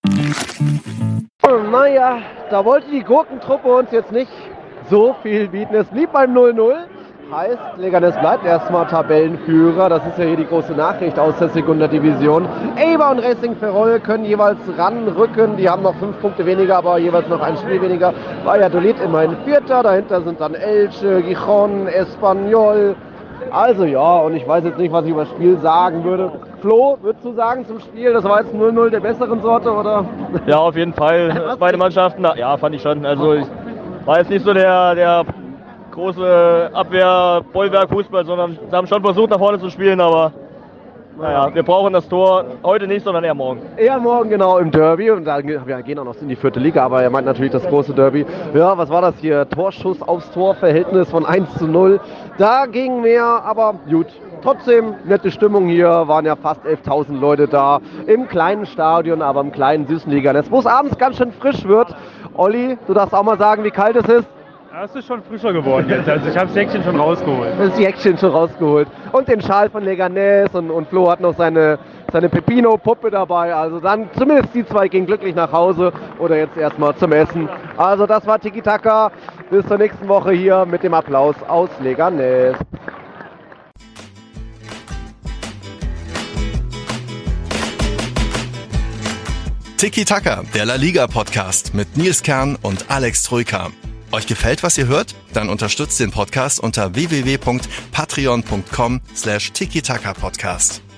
Naja, da wollte die Gurkentruppe uns jetzt nicht so viel bieten. Es blieb beim 0-0. Heißt, Leganés bleibt erstmal Tabellenführer. Das ist ja hier die große Nachricht aus der Segunda Division. Eibar und Racing Ferrol können jeweils ranrücken. Die haben noch 5 Punkte weniger, aber jeweils noch ein Spiel weniger. Valladolid immerhin Vierter. Dahinter sind dann Elche, Gijón, Espanyol. Also ja, und ich weiß jetzt nicht, was ich über das Spiel sagen würde. Flo, würdest du sagen zum Spiel, das war jetzt 0-0 der besseren Sorte, oder? Ja, auf jeden Fall. Beide Mannschaften, ja, fand ich schon. Also ich war jetzt nicht so der große Abwehr-Bollwerk-Fußball, sondern sie haben schon versucht, nach vorne zu spielen, aber naja, wir brauchen das Tor heute nicht, sondern eher morgen. Eher morgen, genau, im Derby. Und da wir gehen auch noch in die 4. Liga, aber er meint natürlich das große Derby. Ja, was war das hier? Torschuss aufs Torverhältnis von 1:0. Da ging mehr, aber gut. Trotzdem nette Stimmung hier, waren ja fast 11.000 Leute da. Im kleinen Stadion, aber im kleinen süßen Leganés, wo es abends ganz schön frisch wird. Olli, du darfst auch mal sagen, wie kalt es ist. Ja, es ist schon frischer geworden jetzt. Also ich habe das Jäckchen schon rausgeholt. Das Jäckchen schon rausgeholt. Und den Schal von Leganés und Flo hat noch seine Pepino-Puppe dabei. Also dann zumindest die zwei gehen glücklich nach Hause oder jetzt erstmal zum Essen. Also das war Tiki Taka. Bis zur nächsten Woche hier mit dem Applaus aus Leganés. Tiki Taka, der La Liga Podcast mit Nils Kern und Alex Troika. Euch gefällt, was ihr hört? Dann unterstützt den Podcast unter www.patreon.com/Tiki Taka Podcast.